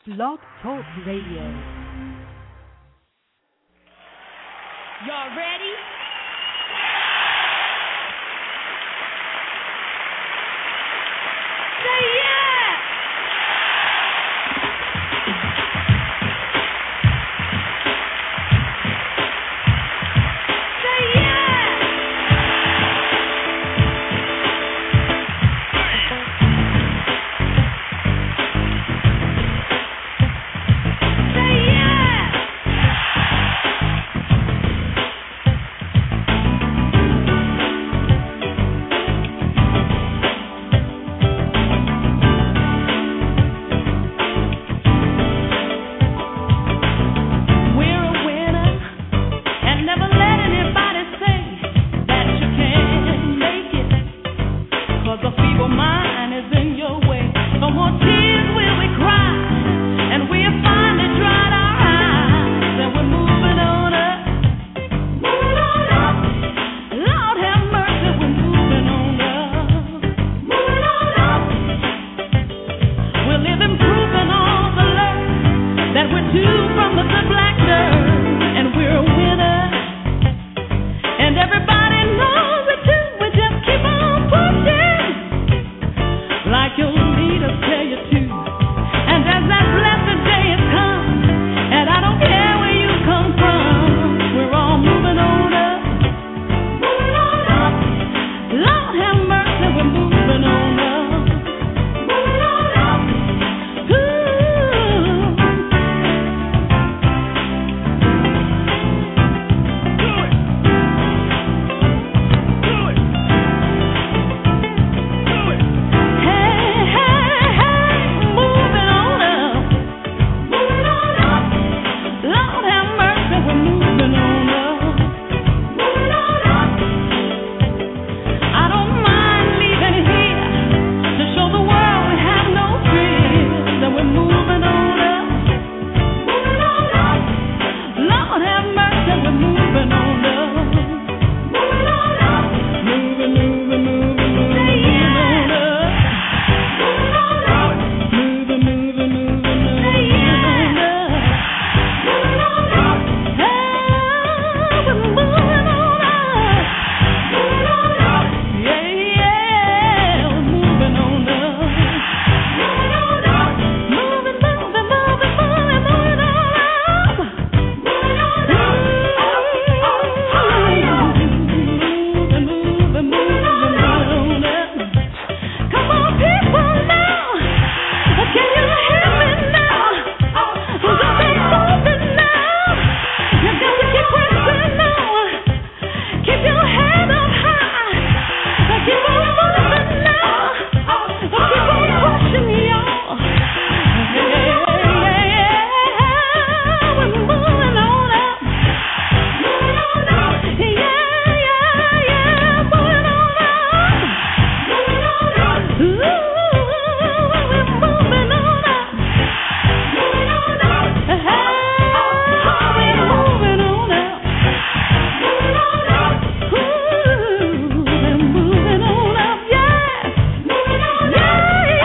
Blog Talk Radio. Y'all ready? Say yeah! Say yeah! Say yeah! We're a winner, and never let anybody say that you can't make it. 'Cause a feeble mind is in your way. No more tears will we cry, and we have finally dried our eyes, and we're moving on up. Moving on up. Lord have mercy, we're moving on up. Moving on up. We're living proof in all the love that we're due from the good black dirt, and we're a winner. And everybody knows it too. We just keep on pushing, like your leaders tell you to. And as that blessed day has come, and I don't care where you come from, we're all moving on up. Moving on up. Lord have mercy, we're moving on up. Moving on up. Ooh. Hey, hey, hey, moving on up. Moving on up. Lord have mercy, we're moving on up. Moving on up. I don't mind leaving here to show the world we have no fears, and we're moving on up. Moving on up. Lord have mercy, we're moving on up. Moving on up. Moving, moving, moving, moving on up. Moving on up. Moving, moving, moving, moving on up. Moving on up. Hey, we're moving on up. Moving on up. Yeah, yeah, we're moving on up. Moving on up. Moving, moving, moving, moving, moving on up. Moving on up. Moving, moving, moving on up. Come on, people now. Can you hear me now? Don't stay moving now. You got to keep pressing now. Keep your head up high. Keep on moving now. Keep on pushing, y'all. We're moving on up. Moving on up. Yeah, yeah, yeah. Moving on up. Moving on up. Ooh, we're moving on up. Moving on up. Hey, we're moving on up. Moving on up. Ooh, we're moving on up. Yes. Moving on up. Yeah,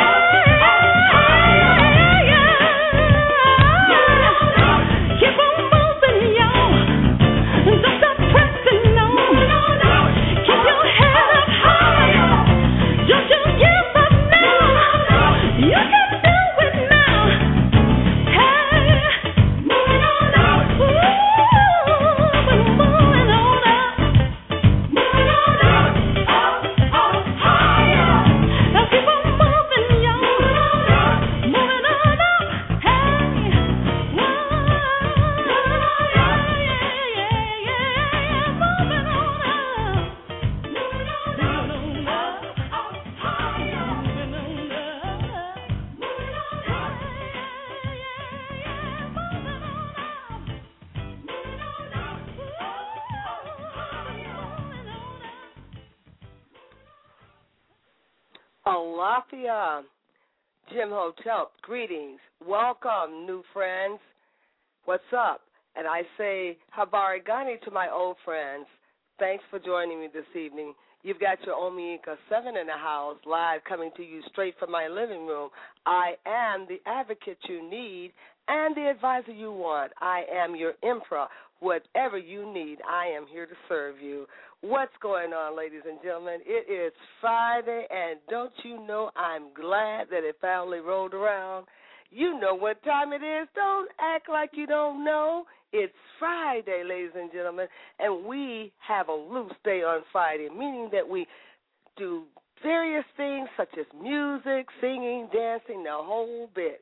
yeah, yeah. Keep on moving, y'all. Don't stop pressing on. Keep your head up high. Don't you give up now. You can do it now. Hey, moving on up. Ooh, we're moving on up. Moving on up. Up, higher. Now keep on moving, y'all. Moving on up. Hey, whoa, yeah, moving on up. Moving on up. Up, higher. Moving on up. Moving on up. Moving on up. Alafia, Jim Hotel, greetings. Welcome, new friends. What's up? And I say Habari Gani to my old friends. Thanks for joining me this evening. You've got your Omega 7 in the house, live coming to you straight from my living room. I am the advocate you need and the advisor you want. I am your emperor. Whatever you need, I am here to serve you. What's going on, ladies and gentlemen? It is Friday, and don't you know I'm glad that it finally rolled around. You know what time it is. Don't act like you don't know. It's Friday, ladies and gentlemen, and we have a loose day on Friday, meaning that we do various things such as music, singing, dancing, the whole bit.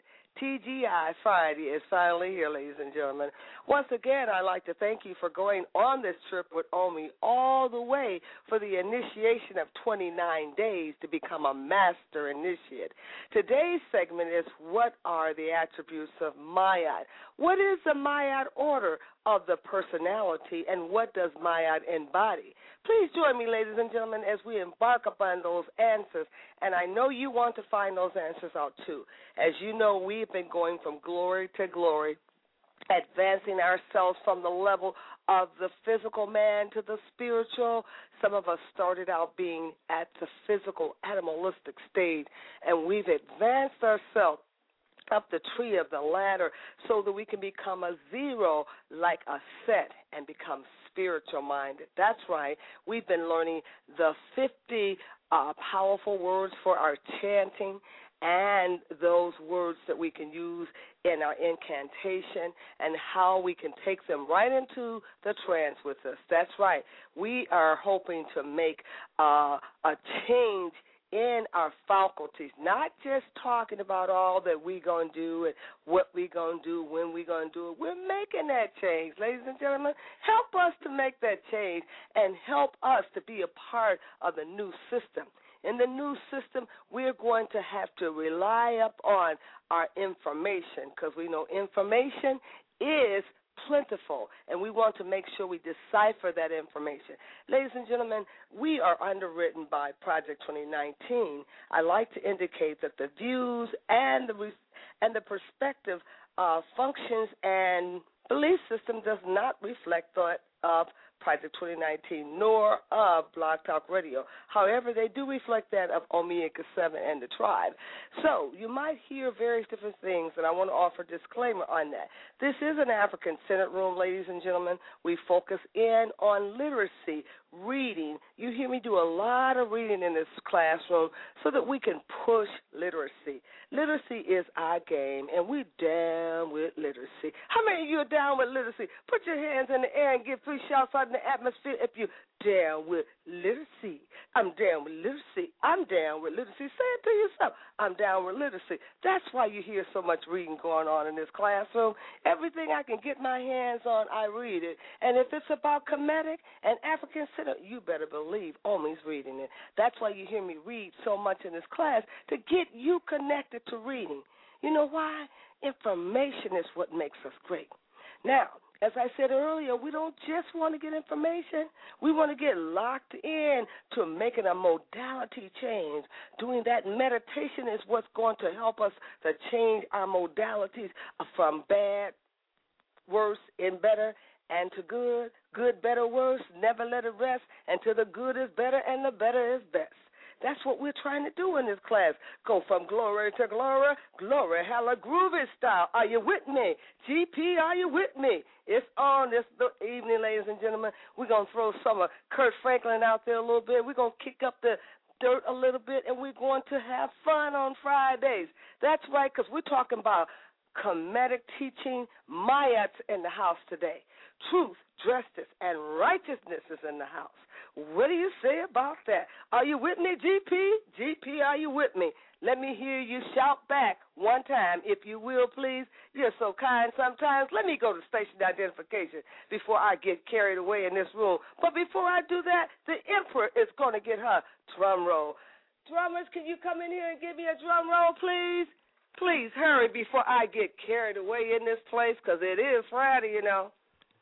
TGI Friday is finally here, ladies and gentlemen. Once again, I'd like to thank you for going on this trip with Omi all the way for the initiation of 29 days to become a master initiate. Today's segment is what are the attributes of Mayat? What is the Mayat order of the personality, and what does Mayat embody? Please join me, ladies and gentlemen, as we embark upon those answers, and I know you want to find those answers out too. As you know, we've been going from glory to glory, advancing ourselves from the level of the physical man to the spiritual. Some of us started out being at the physical, animalistic stage, and we've advanced ourselves up the tree of the ladder so that we can become a zero like a set and become spiritual-minded. That's right. We've been learning the 50 powerful words for our chanting and those words that we can use in our incantation and how we can take them right into the trance with us. That's right. We are hoping to make a change in our faculties, not just talking about all that we're going to do and what we're going to do, when we're going to do it. We're making that change, ladies and gentlemen. Help us to make that change and help us to be a part of the new system. In the new system, we're going to have to rely upon our information because we know information is plentiful, and we want to make sure we decipher that information. Ladies and gentlemen, we are underwritten by Project 2019. I like to indicate that the views and the perspective functions and belief system does not reflect that of Project 2019, nor of Blog Talk Radio. However, they do reflect that of Omega 7 and the tribe. So you might hear various different things, and I want to offer a disclaimer on that. This is an African-centered room, ladies and gentlemen. We focus in on literacy, reading. You hear me do a lot of reading in this classroom so that we can push literacy. Literacy is our game, and we're down with literacy. How many of you are down with literacy? Put your hands in the air and give 3 shouts out in the atmosphere if you're down with literacy. I'm down with literacy. I'm down with literacy. Say it to yourself. I'm down with literacy. That's why you hear so much reading going on in this classroom. Everything I can get my hands on, I read it. And if it's about Kemetic and African Center, you better believe Omi's reading it. That's why you hear me read so much in this class, to get you connected to reading. You know why? Information is what makes us great. Now, as I said earlier, we don't just want to get information. We want to get locked in to making a modality change. Doing that meditation is what's going to help us to change our modalities from bad, worse, and better, and to good, good, better, worse, never let it rest until the good is better and the better is best. That's what we're trying to do in this class. Go from glory to glory, glory, hella groovy style. Are you with me? GP, are you with me? It's on this evening, ladies and gentlemen. We're going to throw some of Kurt Franklin out there a little bit. We're going to kick up the dirt a little bit, and we're going to have fun on Fridays. That's right, because we're talking about Kemetic teaching. Mayats in the house today. Truth, justice, and righteousness is in the house. What do you say about that? Are you with me, GP? GP, are you with me? Let me hear you shout back one time, if you will, please. You're so kind sometimes. Let me go to station identification before I get carried away in this room. But before I do that, the Emperor is going to get her drum roll. Drummers, can you come in here and give me a drum roll, please? Please hurry before I get carried away in this place, because it is Friday, you know.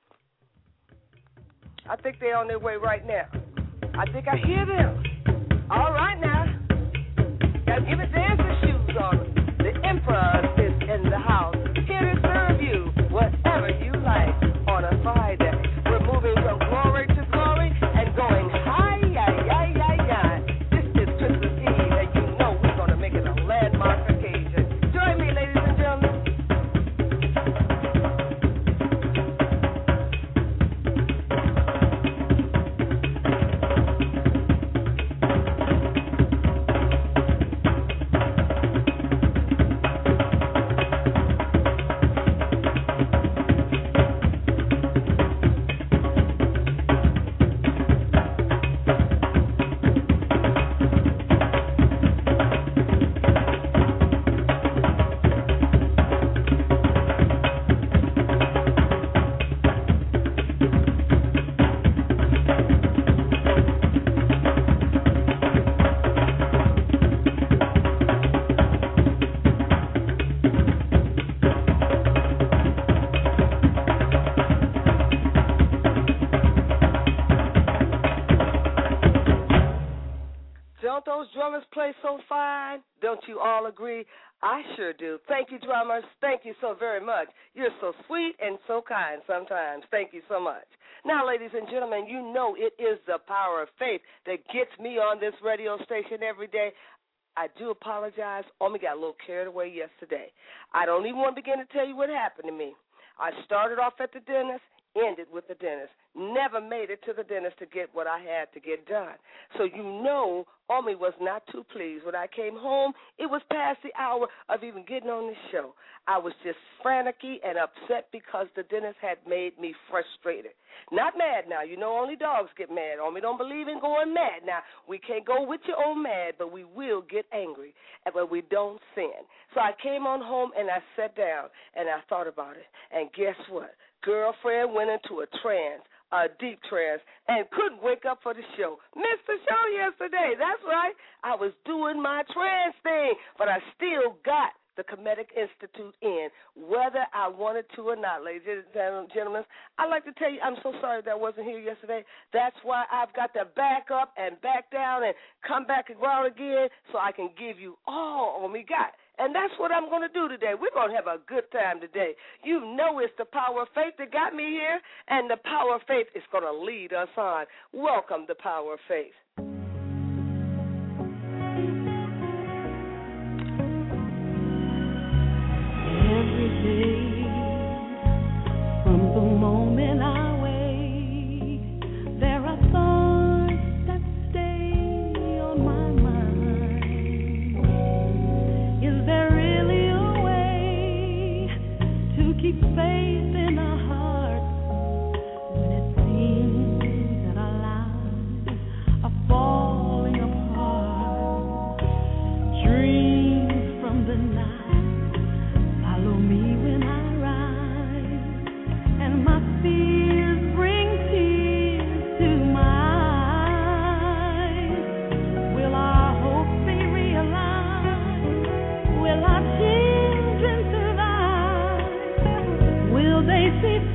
I think they're on their way right now. I think I hear them. All right now. Got to give it dancing shoes on. The Emperor is in the house, here to serve you whatever you like on a Friday. We're moving from glory to glory and going high, drummers play so fine. Don't you all agree? I sure do. Thank you, drummers. Thank you so very much. You're so sweet and so kind sometimes. Thank you so much. Now, ladies and gentlemen, you know it is the power of faith that gets me on this radio station every day. I do apologize. Omi got a little carried away yesterday. I don't even want to begin to tell you what happened to me. I started off at the dentist, ended with the dentist. Never made it to the dentist to get what I had to get done. So you know Omi was not too pleased. When I came home, it was past the hour of even getting on the show. I was just frantic and upset because the dentist had made me frustrated. Not mad now. You know only dogs get mad. Omi don't believe in going mad. Now, we can't go with your own mad, but we will get angry, but we don't sin. So I came on home and I sat down and I thought about it. And guess what? Girlfriend went into a trance, a deep trance, and couldn't wake up for the show. Missed the show yesterday. That's right. I was doing my trance thing, but I still got the Kemetic Institute in, whether I wanted to or not, ladies and gentlemen. I'd like to tell you I'm so sorry that I wasn't here yesterday. That's why I've got to back up and back down and come back around again so I can give you all we got. And that's what I'm going to do today. We're going to have a good time today. You know it's the power of faith that got me here, and the power of faith is going to lead us on. Welcome, the power of faith. Every day, from the moment I wake, there are thoughts that stay on my mind. Is there really a way to keep faith in our hearts when it seems that our lives are falling apart? Dreams from the night follow me when I rise, and my fears bring tears to my eyes. Will our hopes be realized? Will our children survive? Will they see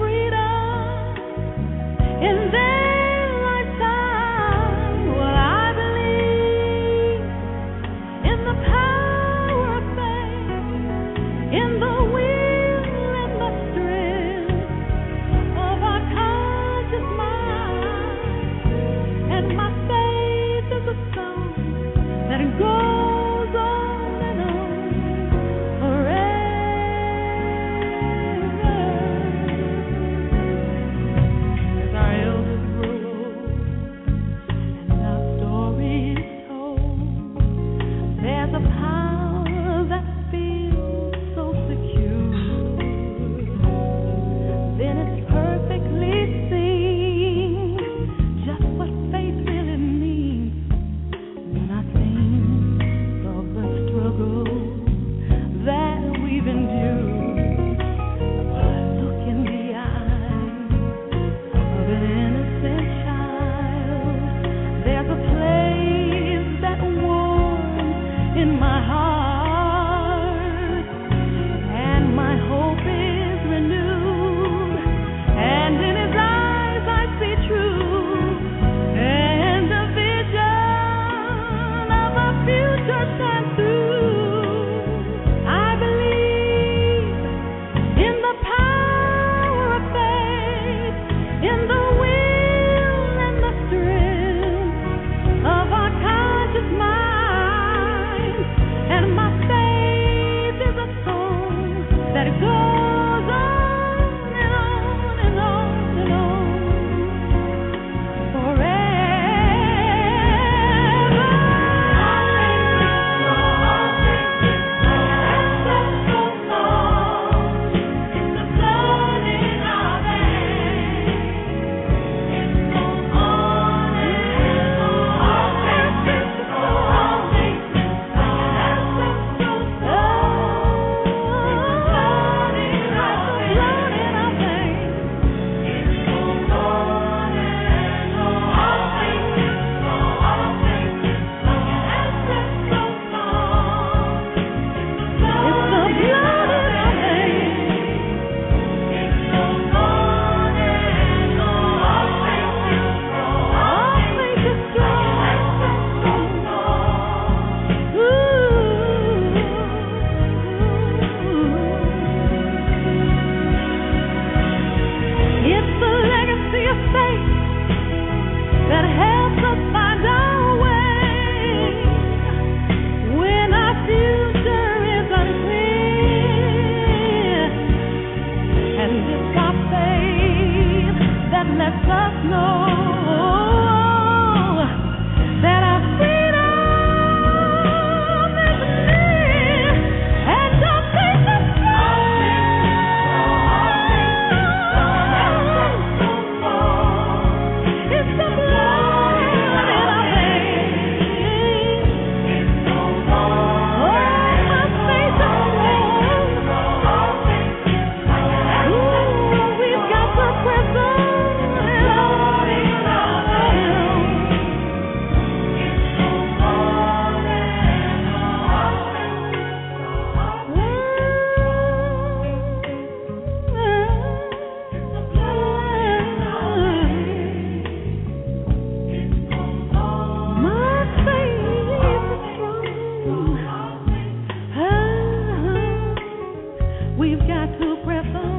We've got to press on.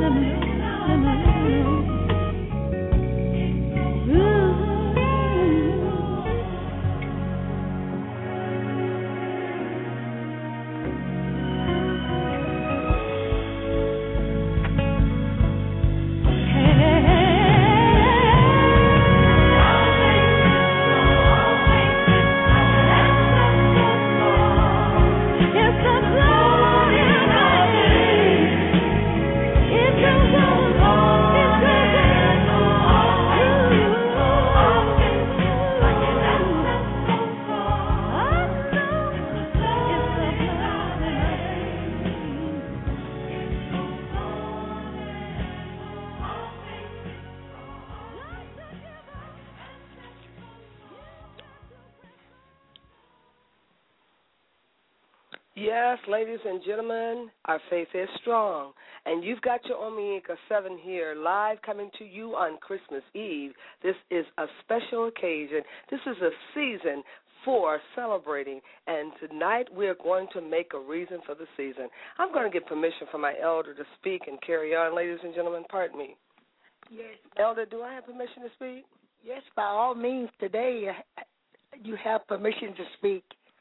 Yes, ladies and gentlemen, our faith is strong. And you've got your Omega 7 here, live coming to you on Christmas Eve. This is a special occasion. This is a season for celebrating. And tonight we're going to make a reason for the season. I'm going to get permission from my elder to speak and carry on. Ladies and gentlemen, pardon me. Yes. Elder, do I have permission to speak? Yes, by all means, today you have permission to speak.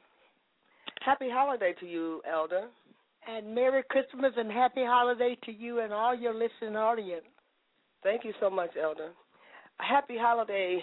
Happy holiday to you, Elder. And Merry Christmas and Happy Holiday to you and all your listening audience. Thank you so much, Elder. Happy holiday,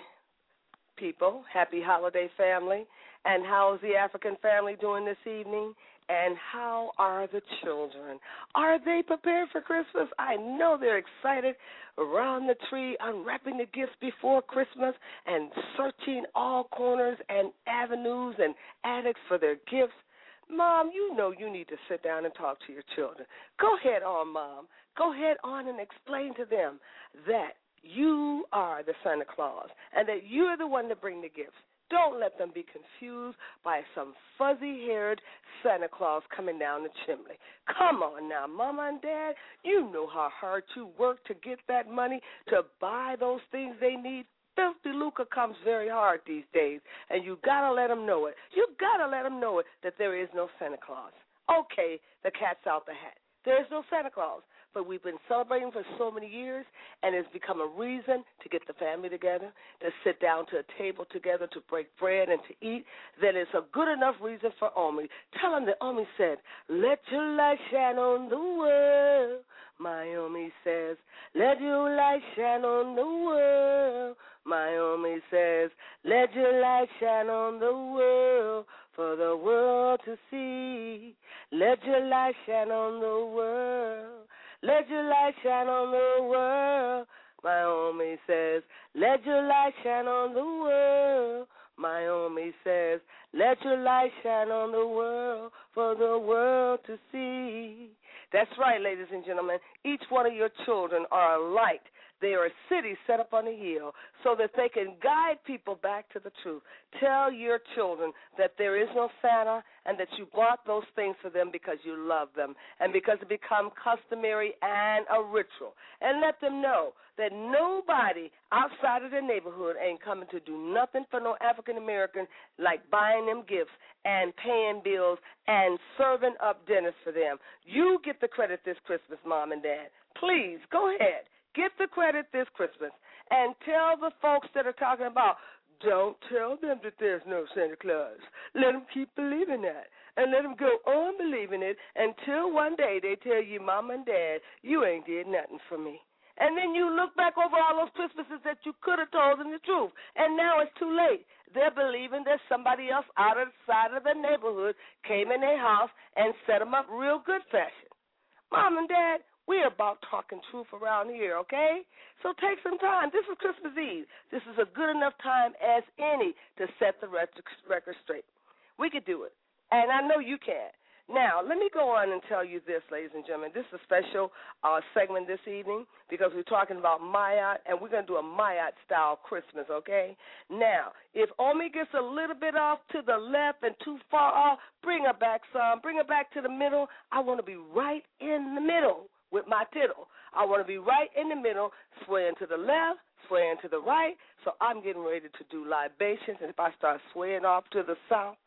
people. Happy holiday, family. And how's the African family doing this evening? And how are the children? Are they prepared for Christmas? I know they're excited around the tree, unwrapping the gifts before Christmas and searching all corners and avenues and attics for their gifts. Mom, you know you need to sit down and talk to your children. Go ahead on, Mom. Go ahead on and explain to them that you are the Santa Claus and that you're the one to bring the gifts. Don't let them be confused by some fuzzy-haired Santa Claus coming down the chimney. Come on now, Mama and Dad, you know how hard you work to get that money to buy those things they need. Filthy lucre comes very hard these days, and you got to let them know it. You got to let them know it that there is no Santa Claus. Okay, the cat's out the hat. There is no Santa Claus. But we've been celebrating for so many years, and it's become a reason to get the family together, to sit down to a table together, to break bread and to eat, that it's a good enough reason for Omi. Tell them that Omi said, let your light shine on the world. My Omi says, let your light shine on the world. My Omi says, let your light shine on the world for the world to see. Let your light shine on the world. Let your light shine on the world. My Omi says, let your light shine on the world. My Omi says, let your light shine on the world for the world to see. That's right, ladies and gentlemen. Each one of your children are a light. They are a city set up on a hill so that they can guide people back to the truth. Tell your children that there is no Santa and that you bought those things for them because you love them and because it become customary and a ritual. And let them know that nobody outside of their neighborhood ain't coming to do nothing for no African American like buying them gifts and paying bills and serving up dinners for them. You get the credit this Christmas, Mom and Dad. Please, go ahead. Get the credit this Christmas and tell the folks that are talking about, don't tell them that there's no Santa Claus. Let them keep believing that and let them go on believing it until one day they tell you, Mom and Dad, you ain't did nothing for me. And then you look back over all those Christmases that you could have told them the truth, and now it's too late. They're believing that somebody else out of the side of the neighborhood came in their house and set them up real good fashion. Mom and Dad, we're about talking truth around here, okay? So take some time. This is Christmas Eve. This is a good enough time as any to set the record straight. We could do it, and I know you can. Now, let me go on and tell you this, ladies and gentlemen. This is a special segment this evening because we're talking about Mayat, and we're going to do a Mayat-style Christmas, okay? Now, if Omi gets a little bit off to the left and too far off, bring her back some. Bring her back to the middle. I want to be right in the middle with my tittle. I want to be right in the middle, swaying to the left, swaying to the right. So I'm getting ready to do libations, and if I start swaying off to the south,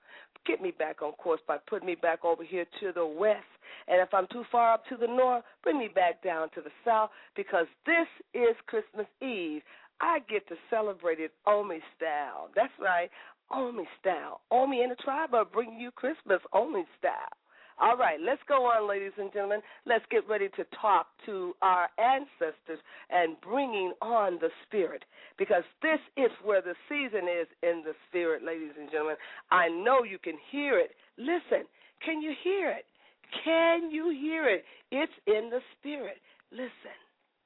get me back on course by putting me back over here to the west. And if I'm too far up to the north, bring me back down to the south, because this is Christmas Eve. I get to celebrate it Omi style. That's right, Omi style. Omi and the tribe are bringing you Christmas Omi style. All right, let's go on, ladies and gentlemen. Let's get ready to talk to our ancestors and bringing on the spirit, because this is where the season is in the spirit, ladies and gentlemen. I know you can hear it. Listen, can you hear it? Can you hear it? It's in the spirit. Listen.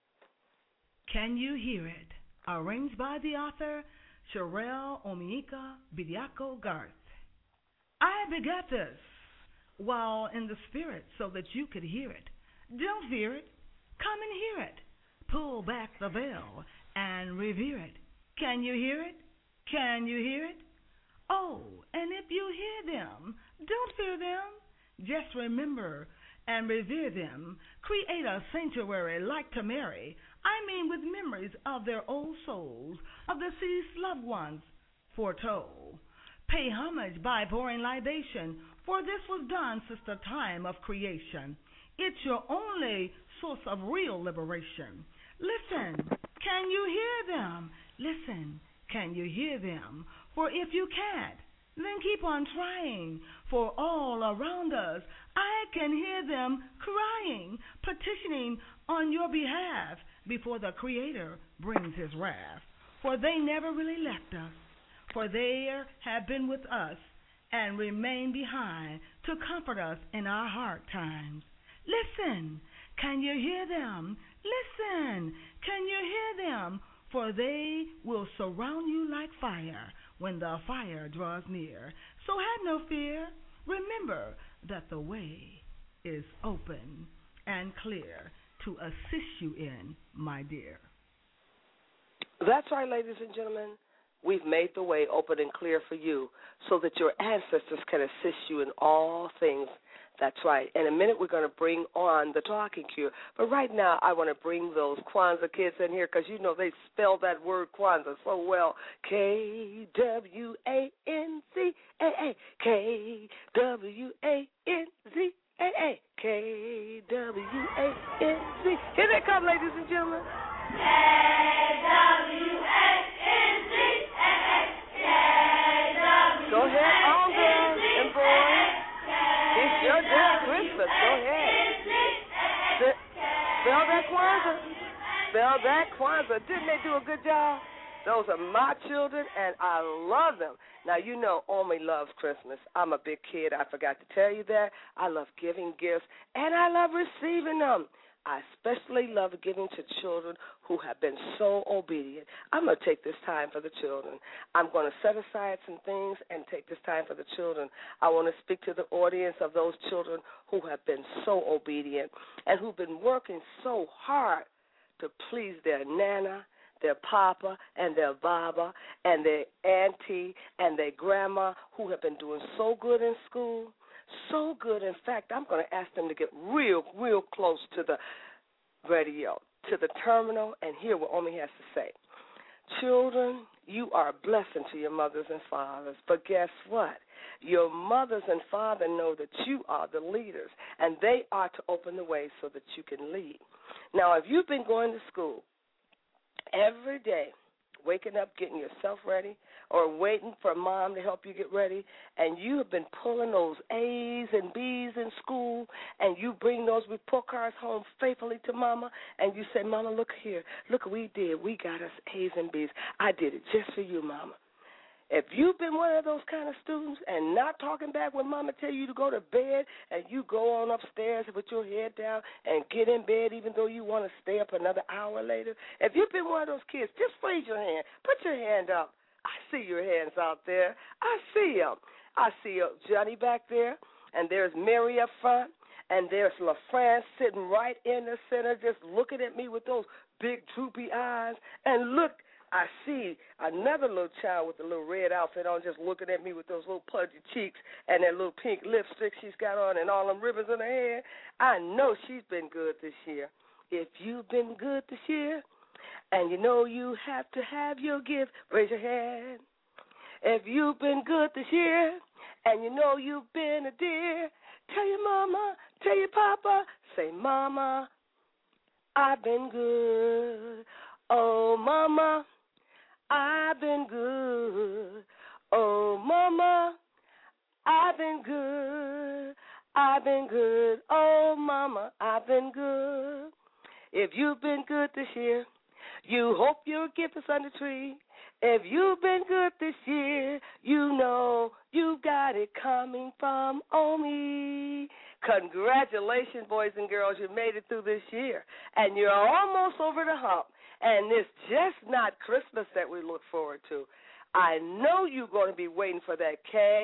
Can you hear it? Arranged by the author Sherelle Omiika Bidiako Garth. I begat this while in the spirit so that you could hear it. Don't fear it. Come and hear it. Pull back the veil and revere it. Can you hear it? Can you hear it? Oh, and if you hear them, don't fear them. Just remember and revere them. Create a sanctuary like to Mary. I mean with memories of their old souls, of deceased loved ones foretold. Pay homage by pouring libation, for this was done since the time of creation. It's your only source of real liberation. Listen, can you hear them? Listen, can you hear them? For if you can't, then keep on trying, for all around us I can hear them crying, petitioning on your behalf before the Creator brings his wrath. For they never really left us, for they have been with us and remain behind to comfort us in our hard times. Listen, can you hear them? Listen, can you hear them? For they will surround you like fire when the fire draws near. So have no fear. Remember that the way is open and clear to assist you in, my dear. That's right, ladies and gentlemen. We've made the way open and clear for you so that your ancestors can assist you in all things. That's right. In a minute, we're going to bring on the talking cure. But right now, I want to bring those Kwanzaa kids in here because, you know, they spell that word Kwanzaa so well. K-W-A-N-Z-A-A. K-W-A-N-Z-A-A. K-W-A-N-Z. Here they come, ladies and gentlemen. K-W-A-N-Z-A-A. Go ahead, all girls and boys. It's your day of Christmas. Go ahead. Spell that Kwanzaa. Spell that Kwanzaa. Didn't they do a good job? Those are my children, and I love them. Now, you know, Omi loves Christmas. I'm a big kid. I forgot to tell you that. I love giving gifts, and I love receiving them. I especially love giving to children who have been so obedient. I'm going to take this time for the children. I'm going to set aside some things and take this time for the children. I want to speak to the audience of those children who have been so obedient and who've been working so hard to please their nana, their papa, and their baba, and their auntie, and their grandma, who have been doing so good in school. So good. In fact, I'm going to ask them to get real, real close to the radio, to the terminal, and hear what Omi has to say. Children, you are a blessing to your mothers and fathers, but guess what? Your mothers and fathers know that you are the leaders, and they are to open the way so that you can lead. Now, if you've been going to school every day, waking up, getting yourself ready, or waiting for mom to help you get ready, and you have been pulling those A's and B's in school, and you bring those report cards home faithfully to mama, and you say, Mama, look here. Look what we did. We got us A's and B's. I did it just for you, Mama. If you've been one of those kind of students and not talking back when mama tell you to go to bed and you go on upstairs with your head down and get in bed even though you want to stay up another hour later, if you've been one of those kids, just raise your hand. Put your hand up. I see your hands out there. I see them. I see Johnny back there, and there's Mary up front, and there's LaFrance sitting right in the center just looking at me with those big droopy eyes. And look, I see another little child with a little red outfit on just looking at me with those little pudgy cheeks and that little pink lipstick she's got on and all them ribbons in her hair. I know she's been good this year. If you've been good this year and you know you have to have your gift, raise your hand. If you've been good this year And you know you've been a dear. Tell your mama, tell your papa, say, Mama, I've been good. Oh, Mama, I've been good. Oh, Mama, I've been good. I've been good. Oh, Mama, I've been good. If you've been good this year, you hope you'll give us on the tree. If you've been good this year, you know you got it coming from Omi. Congratulations, boys and girls. You made it through this year, and you're almost over the hump. And it's just not Christmas that we look forward to. I know you're going to be waiting for that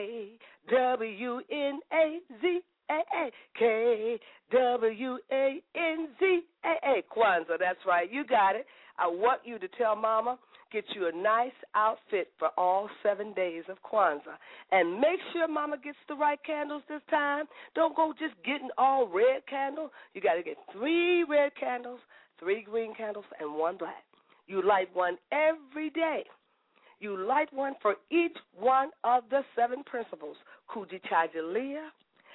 K-W-N-A-Z-A-A, K-W-A-N-Z-A-A, Kwanzaa. That's right. You got it. I want you to tell Mama, get you a nice outfit for all 7 days of Kwanzaa. And make sure Mama gets the right candles this time. Don't go just getting all red candles. You got to get 3 red candles, 3 green candles, and 1 black. You light one every day. You light one for each one of the 7 principles: Kujichagulia,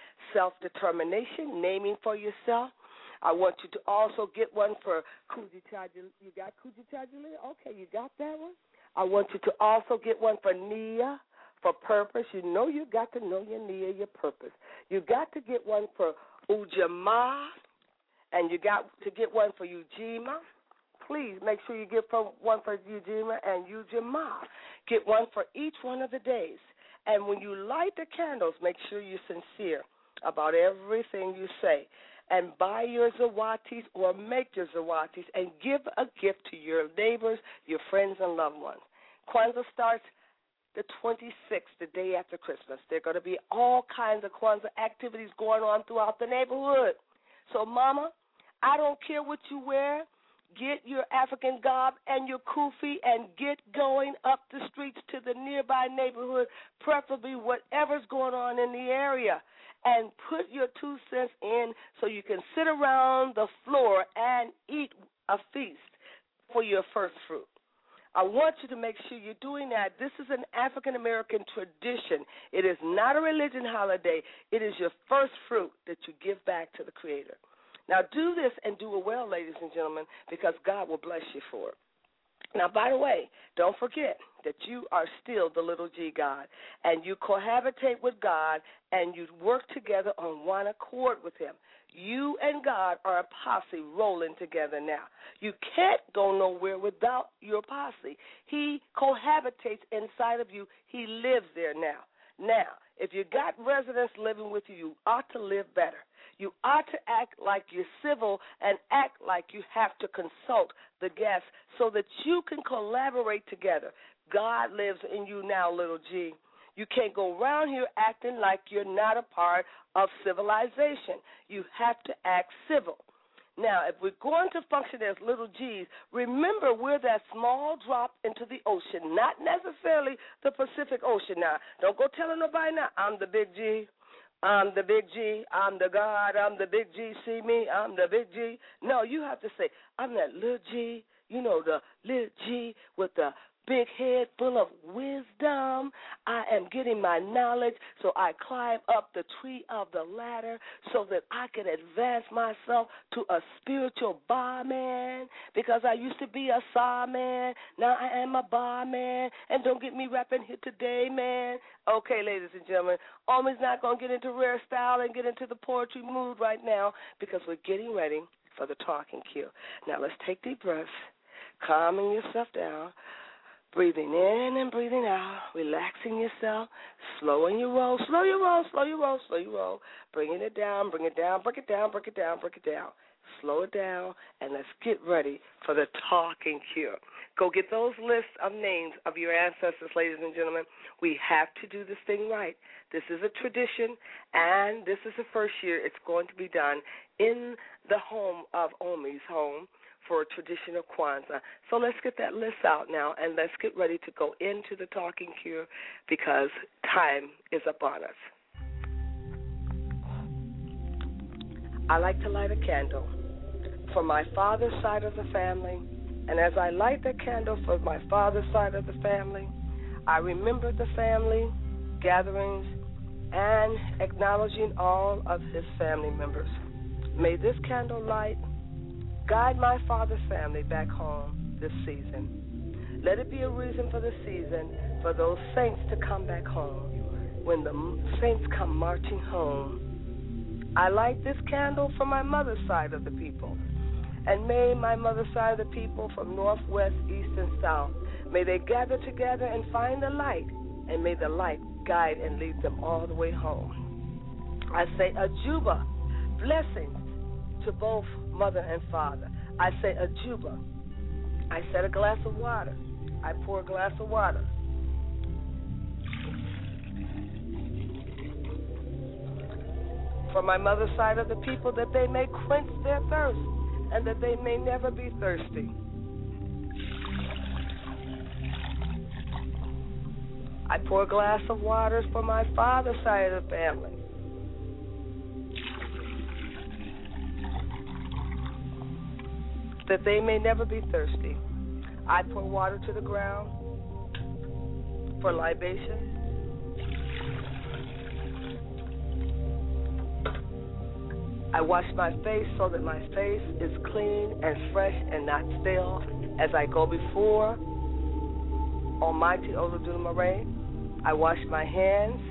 self-determination, naming for yourself. I want you to also get one for Kujichagulia. You got Kujichagulia? Okay, you got that one. I want you to also get one for Nia, for purpose. You know you got to know your Nia, your purpose. You got to get one for Ujamaa, and you got to get one for Ujima. Please make sure you get one for Ujima and Ujamaa. Get one for each one of the days. And when you light the candles, make sure you're sincere about everything you say. And buy your zawatis or make your zawatis and give a gift to your neighbors, your friends, and loved ones. Kwanzaa starts the 26th, the day after Christmas. There are going to be all kinds of Kwanzaa activities going on throughout the neighborhood. So, Mama, I don't care what you wear. Get your African garb and your kufi and get going up the streets to the nearby neighborhood, preferably whatever's going on in the area, and put your 2 cents in so you can sit around the floor and eat a feast for your first fruit. I want you to make sure you're doing that. This is an African-American tradition. It is not a religion holiday. It is your first fruit that you give back to the Creator. Now, do this and do it well, ladies and gentlemen, because God will bless you for it. Now, by the way, don't forget that you are still the little G God, and you cohabitate with God, and you work together on one accord with Him. You and God are a posse rolling together now. You can't go nowhere without your posse. He cohabitates inside of you. He lives there now. Now, if you got residents living with you, you ought to live better. You ought to act like you're civil and act like you have to consult the guests so that you can collaborate together. God lives in you now, little G. You can't go around here acting like you're not a part of civilization. You have to act civil. Now, if we're going to function as little G's, remember we're that small drop into the ocean, not necessarily the Pacific Ocean now. Don't go telling nobody now, I'm the big G. I'm the big G, I'm the God, I'm the big G, see me, I'm the big G. No, you have to say, I'm that little G, you know, the little G with the big head full of wisdom. I am getting my knowledge, so I climb up the tree of the ladder so that I can advance myself to a spiritual barman, because I used to be a saw man. Now I am a barman, and don't get me rapping here today, man. Okay, ladies and gentlemen, Omi's not going to get into rare style and get into the poetry mood right now because we're getting ready for the talking cue. Now let's take deep breaths, calming yourself down. Breathing in and breathing out, relaxing yourself, slowing your roll, slow your roll, slow your roll, slow your roll, bringing it down, bring it down, break it down, break it down, break it down. Slow it down, and let's get ready for the talking cue. Go get those lists of names of your ancestors, ladies and gentlemen. We have to do this thing right. This is a tradition, and this is the first year it's going to be done in the home of Omi's home for a traditional Kwanzaa. So let's get that list out now, and let's get ready to go into the talking cue because time is upon us. I like to light a candle for my father's side of the family, and as I light the candle for my father's side of the family, I remember the family gatherings and acknowledging all of his family members. May this candlelight guide my father's family back home this season. Let it be a reason for the season for those saints to come back home. When the saints come marching home, I light this candle for my mother's side of the people. And may my mother's side of the people from north, west, east, and south, may they gather together and find the light, and may the light guide and lead them all the way home. I say Ajuba, blessings to both mother and father. I say Ajuba. I set a glass of water. I pour a glass of water. For my mother's side of the people, that they may quench their thirst and that they may never be thirsty. I pour a glass of waters for my father's side of the family. That they may never be thirsty. I pour water to the ground for libation. I wash my face so that my face is clean and fresh and not stale as I go before Almighty Olodumare. I wash my hands.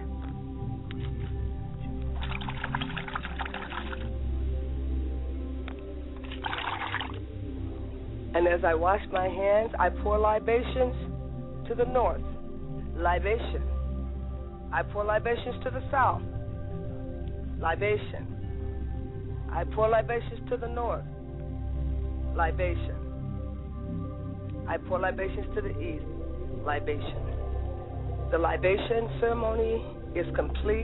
And as I wash my hands, I pour libations to the north. Libation. I pour libations to the south. Libation. I pour libations to the north. Libation. I pour libations to the east. Libation. The libation ceremony is complete,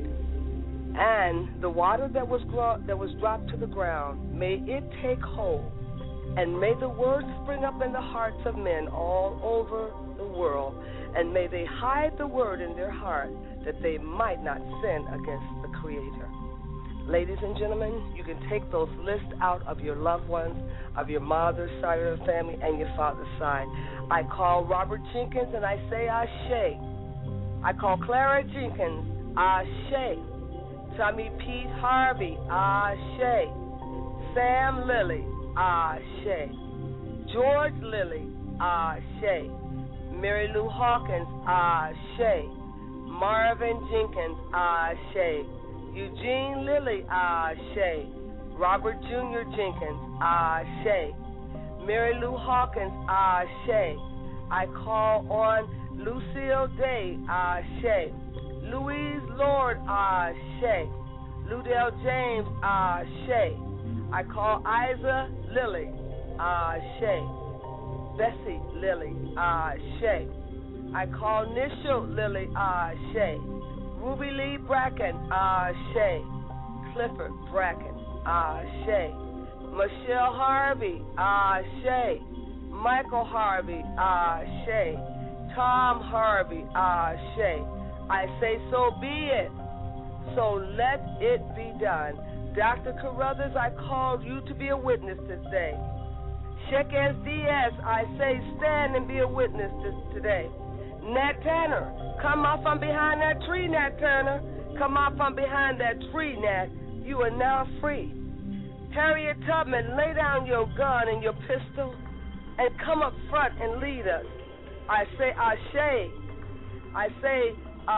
and the water that was dropped to the ground, may it take hold, and may the word spring up in the hearts of men all over the world, and may they hide the word in their heart that they might not sin against the Creator. Ladies and gentlemen, you can take those lists out of your loved ones, of your mother's side of the family and your father's side. I call Robert Jenkins and I say Ashe. I call Clara Jenkins Ashe. Tommy Pete Harvey Ashe. Sam Lilly Ashe. George Lilly Ashe. Mary Lou Hawkins Ashe. Marvin Jenkins Ashe. Eugene Lilly Ashe. Robert Jr. Jenkins Ashe. Mary Lou Hawkins Ashe. I call on Lucille Day Ashe. Louise Lord Ashe. Ludell James Ashe. I call Isa Lilly Ashe. Bessie Lilly Ashe. I call Nishel Lilly Ashe. Ruby Lee Bracken Ashe. Clifford Bracken Ashe. Michelle Harvey Ashe. Michael Harvey Ashe. Tom Harvey Ashe. I say so be it. So let it be done. Dr. Carruthers, I called you to be a witness today. Shekez Diaz, I say stand and be a witness today. Nat Tanner, come out from behind that tree, Nat Turner. Come out from behind that tree, Nat. You are now free. Harriet Tubman, lay down your gun and your pistol and come up front and lead us. I say Ashe. I say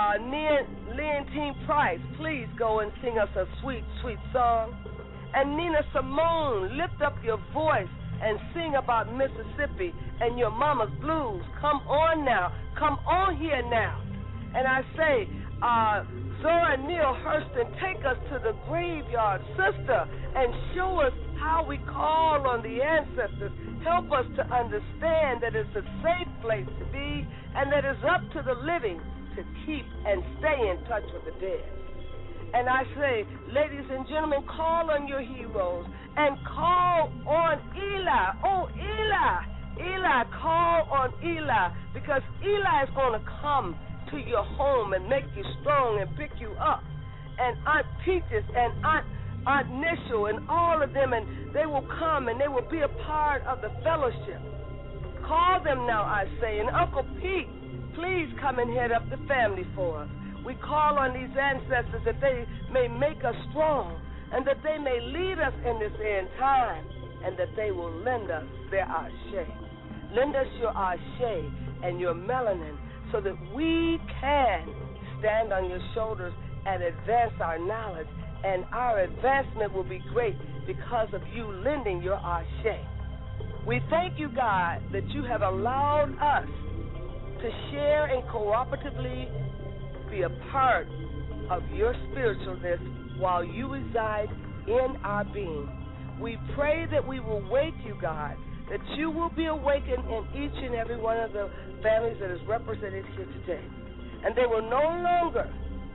Leontine Price, please go and sing us a sweet, sweet song. And Nina Simone, lift up your voice and sing about Mississippi and your mama's blues. Come on now. Come on here now. And I say, Zora Neale Hurston, take us to the graveyard, sister, and show us how we call on the ancestors. Help us to understand that it's a safe place to be and that it's up to the living to keep and stay in touch with the dead. And I say, ladies and gentlemen, call on your heroes and call on Eli. Oh, Eli. Eli, call on Eli, because Eli is going to come to your home and make you strong and pick you up. And Aunt Peaches and Aunt Nishel and all of them, and they will come and they will be a part of the fellowship. Call them now, I say. And Uncle Pete, please come and head up the family for us. We call on these ancestors that they may make us strong and that they may lead us in this end time and that they will lend us their ashe. Lend us your ashe and your melanin so that we can stand on your shoulders and advance our knowledge, and our advancement will be great because of you lending your ashe. We thank you, God, that you have allowed us to share and cooperatively be a part of your spiritualness while you reside in our being. We pray that we will wake you, God, that you will be awakened in each and every one of the families that is represented here today. And they will no longer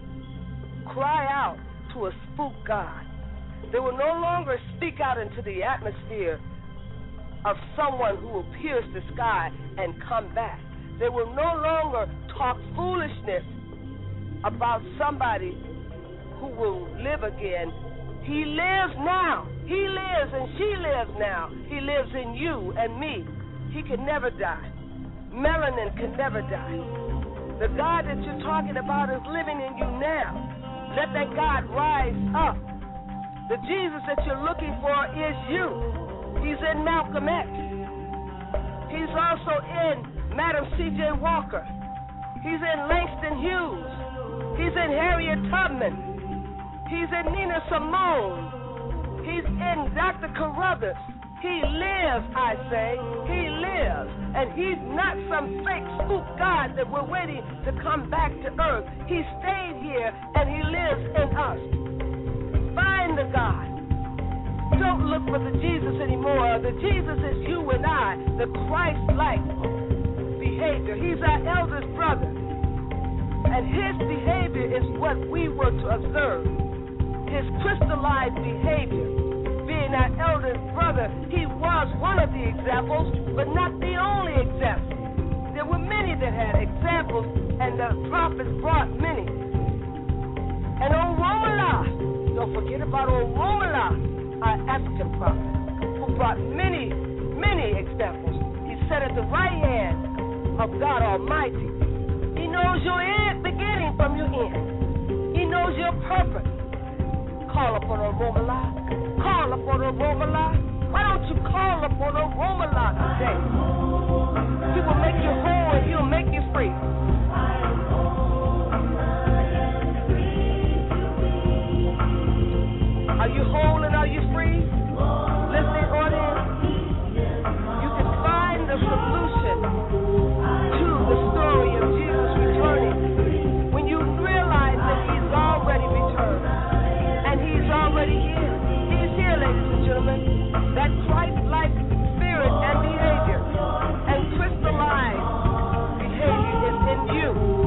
cry out to a spook God. They will no longer speak out into the atmosphere of someone who will pierce the sky and come back. They will no longer talk foolishness about somebody who will live again. He lives now. He lives and she lives now. He lives in you and me. He can never die. Melanin can never die. The God that you're talking about is living in you now. Let that God rise up. The Jesus that you're looking for is you. He's in Malcolm X. He's also in Madam C.J. Walker. He's in Langston Hughes. He's in Harriet Tubman. He's in Nina Simone. He's in Dr. Carruthers. He lives, I say. He lives. And he's not some fake spook God that we're waiting to come back to earth. He stayed here and he lives in us. Find the God. Don't look for the Jesus anymore. The Jesus is you and I, the Christ-like behavior. He's our eldest brother. And his behavior is what we were to observe. His crystallized behavior. Being our eldest brother, he was one of the examples, but not the only example. There were many that had examples, and the prophets brought many. And Oromala, don't forget about Oromala, our African prophet, who brought many, many examples. He sat at the right hand of God Almighty. He knows your end, beginning from your end. He knows your purpose. Call upon Oromala. Call upon Oromala. Why don't you call upon Oromala today? He will make you whole and he'll make you free. Are you whole and are you free? Listening audience, you can find the solution to the story of Jesus returning when you realize that he's already returned and he's already here. He's here, ladies and gentlemen. That Christ-like spirit and behavior and crystallized behavior is in you.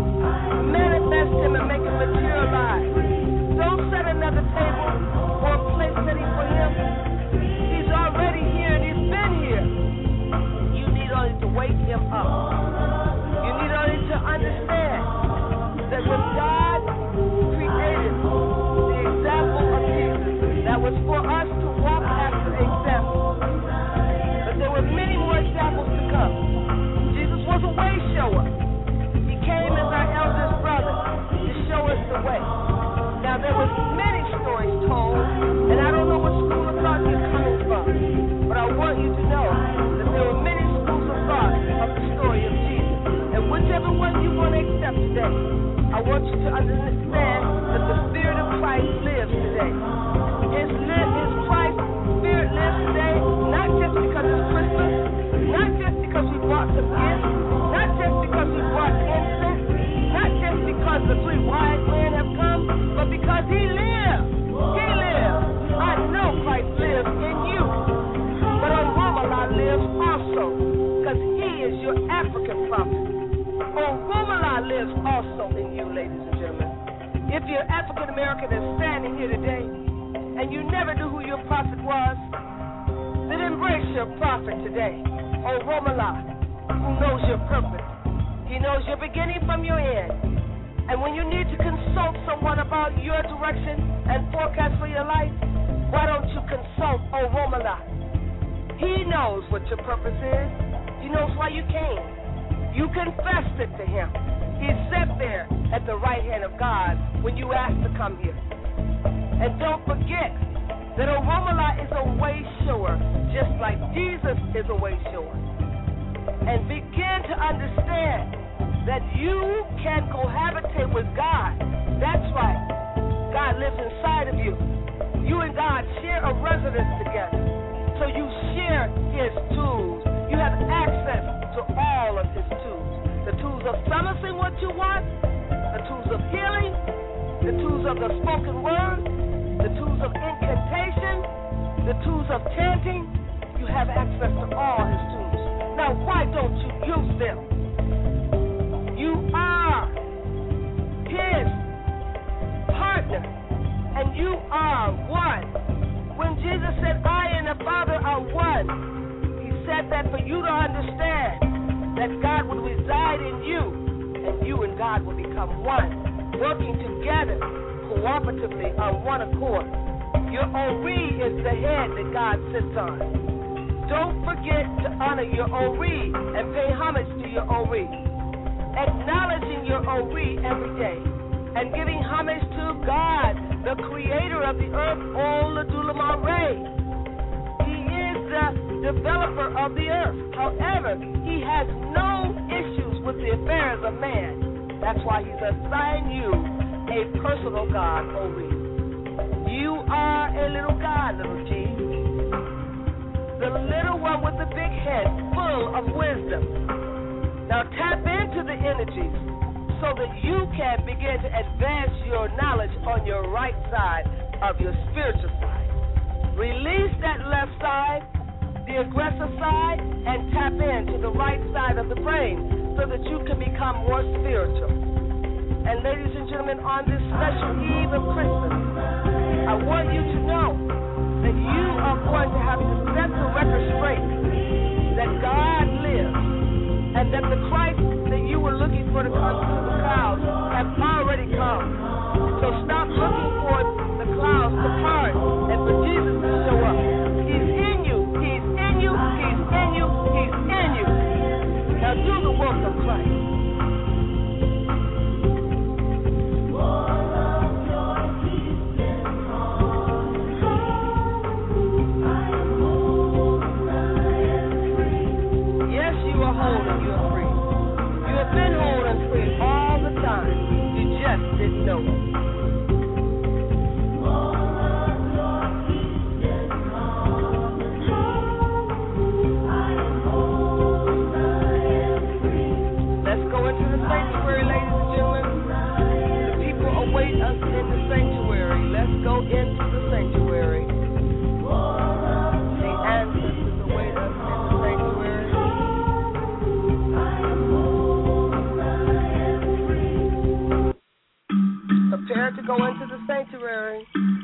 Manifest him and make him materialize. Don't set another table or a place ready for him. He's already here and he's been here. You need only to wake him up. You need only to understand that when God created the example of Jesus, that was for us to walk after example. But there were many more examples to come. Jesus was a way shower. He came as our eldest brother to show us the way. Now, there was many stories told, and I don't know what school of thought you're coming from, but I want you to know that there were many schools of thought of the story of Jesus. And whichever one you want to accept today, I want you to understand that the Spirit of Christ lives today. His Christ Spirit lives today, not just because it's Christmas, not just because we brought some gifts, not just because we brought incense, not just because the three wise men have come, but because he lives. He lives. I know Christ lives in you. But Oromala lives also, because he is your African prophet. Oromala lives also in you, ladies and gentlemen. If you're African American and standing here today, and you never knew who your prophet was, then embrace your prophet today. Oromala, who knows your purpose. He knows your beginning from your end. And when you need to consult someone about your direction and forecast for your life, why don't you consult Oromala? He knows what your purpose is. He knows why you came. You confessed it to him. He He's set there at the right hand of God when you ask to come here. And don't forget that Oromala is a way shower, just like Jesus is a way shower. And begin to understand that you can cohabitate with God. That's right. God lives inside of you. You and God share a residence together. So you share his tools. You have access to all of his tools. The tools of summoning what you want, the tools of healing, the tools of the spoken word, the tools of incantation, the tools of chanting. You have access to all his tools. Now, why don't you use them? You are his partner, and you are one. When Jesus said, I and the Father are one, he said that for you to understand that God will reside in you, and you and God will become one, working together cooperatively on one accord. Your Ori is the head that God sits on. Don't forget to honor your Ori and pay homage to your Ori. Acknowledging your Ori every day and giving homage to God, the creator of the earth, Oladulamare. He is the developer of the earth. However, he has no issues with the affairs of man. That's why he's assigned you a personal God, Ori. You are a little God, little G. The little one with the big head, full of wisdom. Now tap into the energies so that you can begin to advance your knowledge on your right side of your spiritual side. Release that left side, the aggressive side, and tap into the right side of the brain so that you can become more spiritual. And ladies and gentlemen, on this special eve of Christmas, I want you to know that you are going to have to set the record straight that God lives and that the Christ that you were looking for to come through the clouds have already come. So stop looking for the clouds to part and for Jesus to show up. He's in you. He's in you. He's in you. He's in you. Now do the work of Christ. No. Let's go into the sanctuary, ladies and gentlemen. The people await us in the sanctuary. Let's go into the sanctuary. The ancestors await us in the sanctuary. Prepare to go into the sanctuary.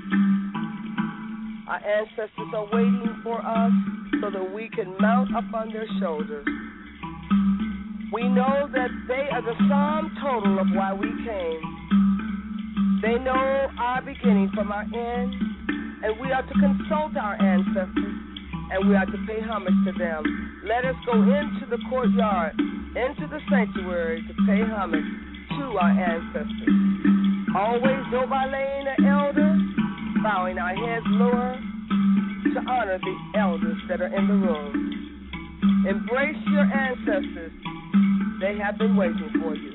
Our ancestors are waiting for us so that we can mount up on their shoulders. We know that they are the sum total of why we came. They know our beginning from our end, and we are to consult our ancestors, and we are to pay homage to them. Let us go into the courtyard, into the sanctuary to pay homage to our ancestors. Always go by laying the elders, bowing our heads lower to honor the elders that are in the room. Embrace your ancestors. They have been waiting for you.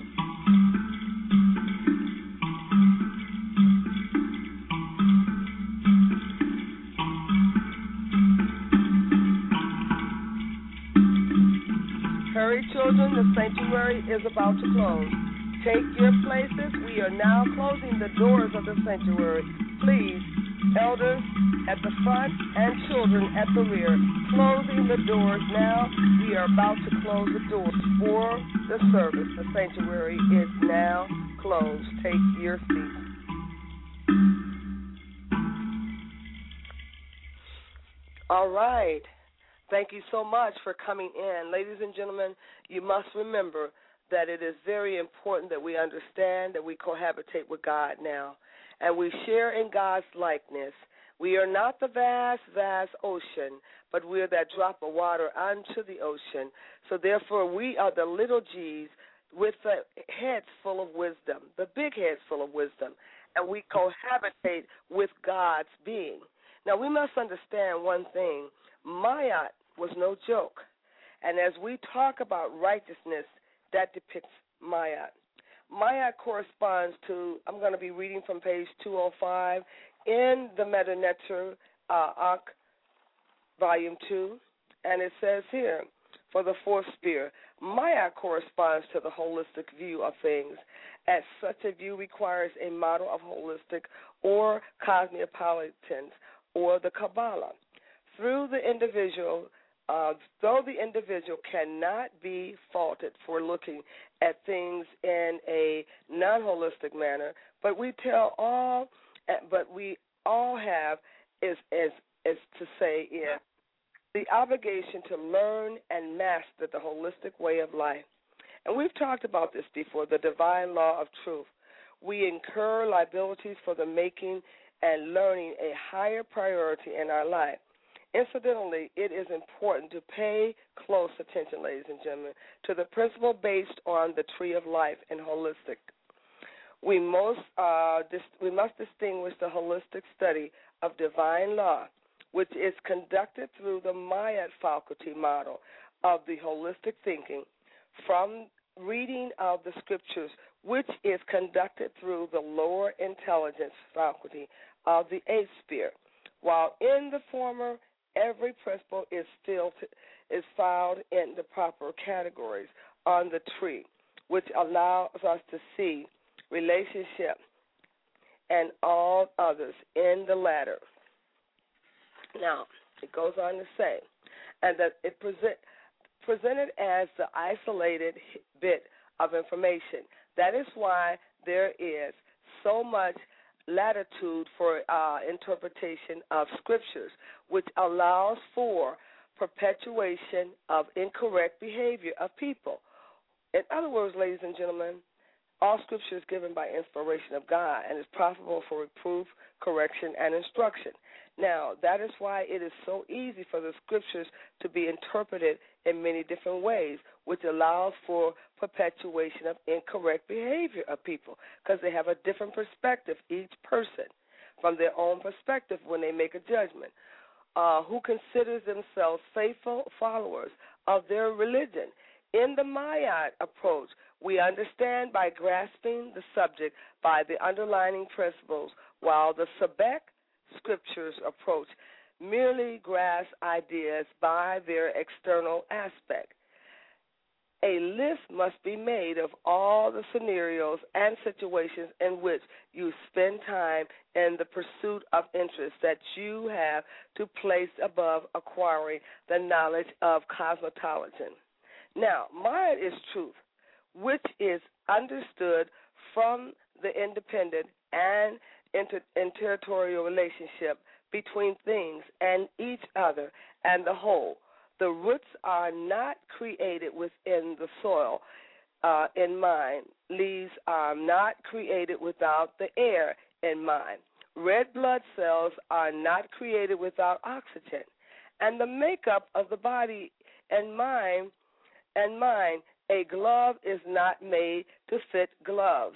Hurry, children, the sanctuary is about to close. Take your places. We are now closing the doors of the sanctuary. Please, elders at the front and children at the rear, closing the doors now. We are about to close the doors for the service. The sanctuary is now closed. Take your seats. All right. Thank you so much for coming in. Ladies and gentlemen, you must remember that it is very important that we understand that we cohabitate with God now, and we share in God's likeness. We are not the vast, vast ocean, but we are that drop of water onto the ocean. So therefore, we are the little G's with the heads full of wisdom, the big heads full of wisdom, and we cohabitate with God's being. Now, we must understand one thing. Ma'at was no joke. And as we talk about righteousness, that depicts Ma'at. Ma'at corresponds to, I'm going to be reading from page 205 in the Meta Neter, Akh, Volume 2, and it says here, for the fourth sphere, Ma'at corresponds to the holistic view of things, as such a view requires a model of holistic or cosmopolitans or the Kabbalah. Through the individual, though the individual cannot be faulted for looking at things in a non-holistic manner, but we all have is to say is the obligation to learn and master the holistic way of life. And we've talked about this before, the divine law of truth. We incur liabilities for the making and learning a higher priority in our life. Incidentally, it is important to pay close attention, ladies and gentlemen, to the principle based on the tree of life and holistic. We must distinguish the holistic study of divine law, which is conducted through the Ma'at faculty model of the holistic thinking, from reading of the scriptures, which is conducted through the lower intelligence faculty of the eighth sphere. While in the former, every principle is filed in the proper categories on the tree, which allows us to see relationship and all others in the latter. Now, it goes on to say, and that it presented as the isolated bit of information. That is why there is so much latitude for interpretation of scriptures, which allows for perpetuation of incorrect behavior of people. In other words, ladies and gentlemen, all scripture is given by inspiration of God and is profitable for reproof, correction, and instruction. Now, that is why it is so easy for the scriptures to be interpreted in many different ways, which allows for perpetuation of incorrect behavior of people, because they have a different perspective, each person, from their own perspective when they make a judgment, who considers themselves faithful followers of their religion. In the Ma'at approach, we understand by grasping the subject by the underlying principles, while the Sebek scriptures approach merely grasp ideas by their external aspect. A list must be made of all the scenarios and situations in which you spend time in the pursuit of interest that you have to place above acquiring the knowledge of cosmetology. Now, Ma'at is truth, which is understood from the independent and interterritorial relationship between things and each other and the whole. The roots are not created within the soil in mind. Leaves are not created without the air in mind. Red blood cells are not created without oxygen. And the makeup of the body and mind, a glove is not made to fit gloves.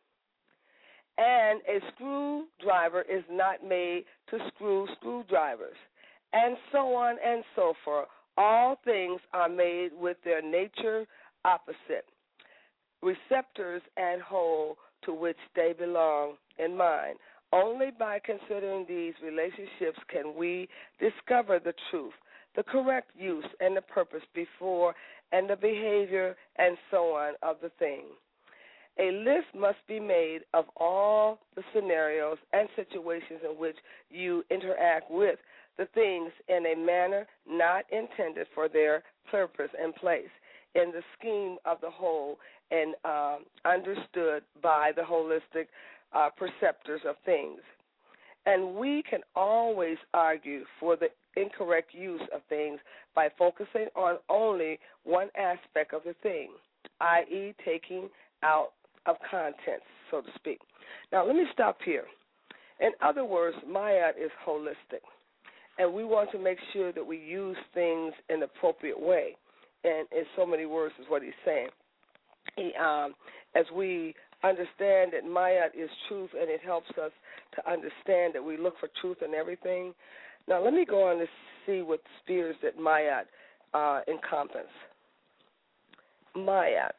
And a screwdriver is not made to screw screwdrivers, and so on and so forth. All things are made with their nature opposite, receptors and whole to which they belong in mind. Only by considering these relationships can we discover the truth, the correct use and the purpose before and the behavior and so on of the thing. A list must be made of all the scenarios and situations in which you interact with the things in a manner not intended for their purpose and place in the scheme of the whole and understood by the holistic perceptors of things. And we can always argue for the incorrect use of things by focusing on only one aspect of the thing, i.e. taking out of contents, so to speak. Now, let me stop here. In other words, Ma'at is holistic, and we want to make sure that we use things in the appropriate way, and in so many words is what he's saying. as we understand that Mayat is truth, and it helps us to understand that we look for truth in everything. Now, let me go on to see what spheres that Mayat encompass. Mayat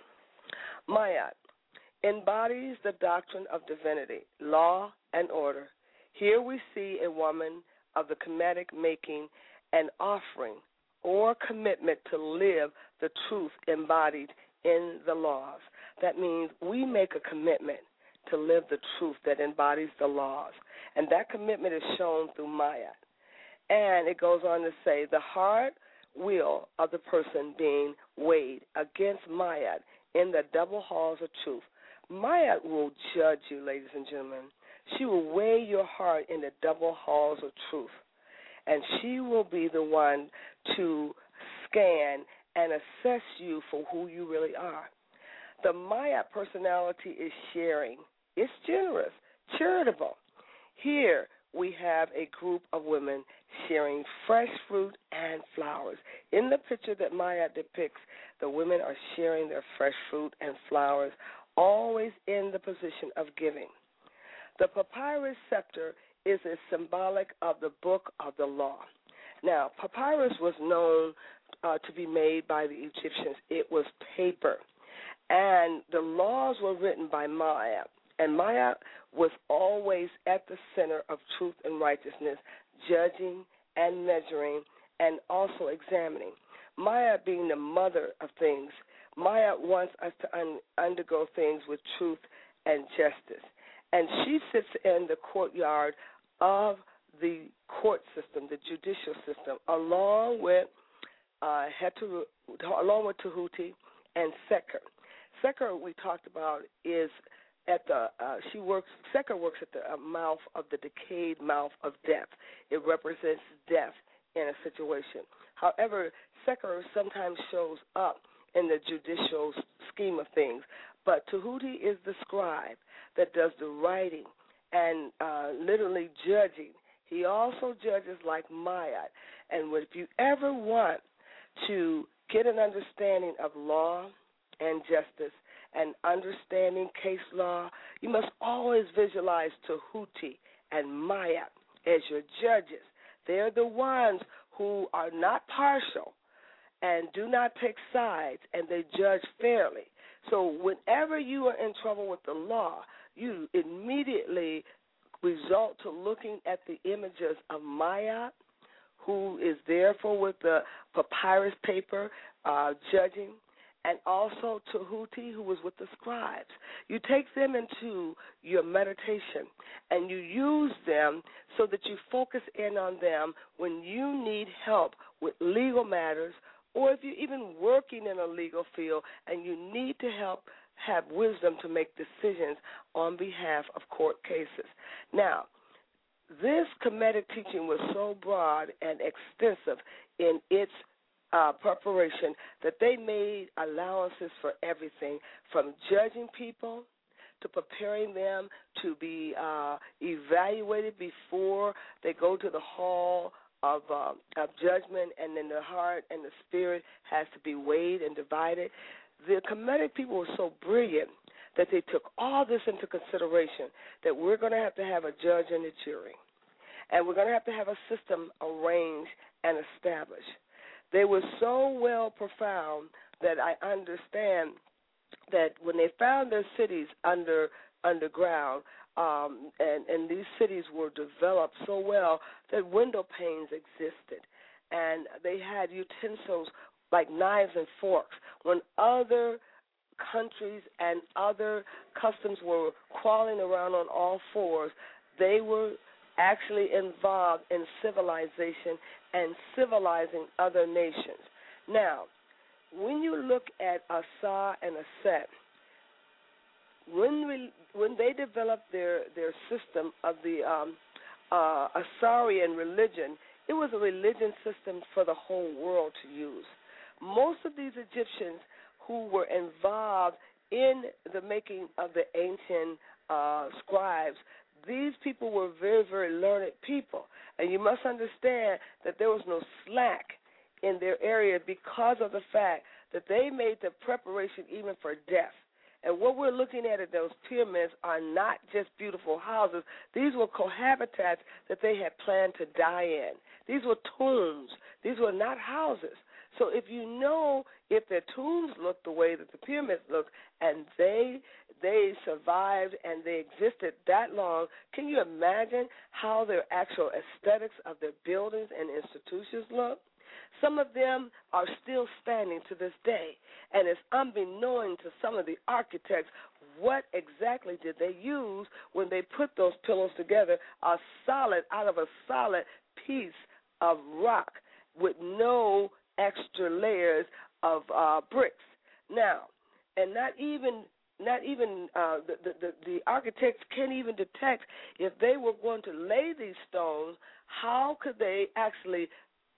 embodies the doctrine of divinity, law, and order. Here we see a woman of the Kemetic making an offering or commitment to live the truth embodied in the laws. That means we make a commitment to live the truth that embodies the laws, and that commitment is shown through Mayat. And it goes on to say, the hard will of the person being weighed against Mayat in the double halls of truth. Mayat will judge you, ladies and gentlemen. She will weigh your heart in the double halls of truth, and she will be the one to scan and assess you for who you really are. The Mayat personality is sharing. It's generous, charitable. Here we have a group of women sharing fresh fruit and flowers. In the picture that Mayat depicts, the women are sharing their fresh fruit and flowers, always in the position of giving. The papyrus scepter is a symbolic of the book of the law. Now, papyrus was known to be made by the Egyptians. It was paper, and the laws were written by Mayat. And Mayat was always at the center of truth and righteousness, judging and measuring and also examining. Mayat being the mother of things, Mayat wants us to undergo things with truth and justice. And she sits in the courtyard of the court system, the judicial system, along with Tahuti and Seker. Seker, we talked about, is at the Seker works at the mouth of the decayed mouth of death. It represents death in a situation. However, Seker sometimes shows up in the judicial scheme of things, but Tahuti is the scribe that does the writing and literally judging. He also judges like Mayat. And if you ever want to get an understanding of law and justice and understanding case law, you must always visualize Tahuti and Mayat as your judges. They're the ones who are not partial and do not take sides, and they judge fairly. So whenever you are in trouble with the law, you immediately result to looking at the images of Mayat, who is therefore with the papyrus paper judging, and also Tahuti, who was with the scribes. You take them into your meditation, and you use them so that you focus in on them when you need help with legal matters, or if you're even working in a legal field and you need to have wisdom to make decisions on behalf of court cases. Now, this Kemetic teaching was so broad and extensive in its preparation that they made allowances for everything, from judging people to preparing them to be evaluated before they go to the hall of judgment, and then the heart and the spirit has to be weighed and divided. The Kemetic people were so brilliant that they took all this into consideration, that we're going to have a judge and a jury, and we're going to have a system arranged and established. They were so well profound that I understand that when they found their cities underground, and these cities were developed so well that window panes existed, and they had utensils like knives and forks. When other countries and other customs were crawling around on all fours, they were actually involved in civilization and civilizing other nations. Now, when you look at Asa and Aset, when they developed their system of the Assyrian religion, it was a religion system for the whole world to use. Most of these Egyptians who were involved in the making of the ancient scribes, these people were very, very learned people. And you must understand that there was no slack in their area because of the fact that they made the preparation even for death. And what we're looking at those pyramids are not just beautiful houses. These were cohabitats that they had planned to die in. These were tombs. These were not houses. So if you know if their tombs looked the way that the pyramids looked, and they survived and they existed that long, can you imagine how their actual aesthetics of their buildings and institutions look? Some of them are still standing to this day, and it's unbeknown to some of the architects what exactly did they use when they put those pillars together, out of a solid piece of rock with no extra layers of bricks. Now, and not even the architects can't even detect if they were going to lay these stones. How could they actually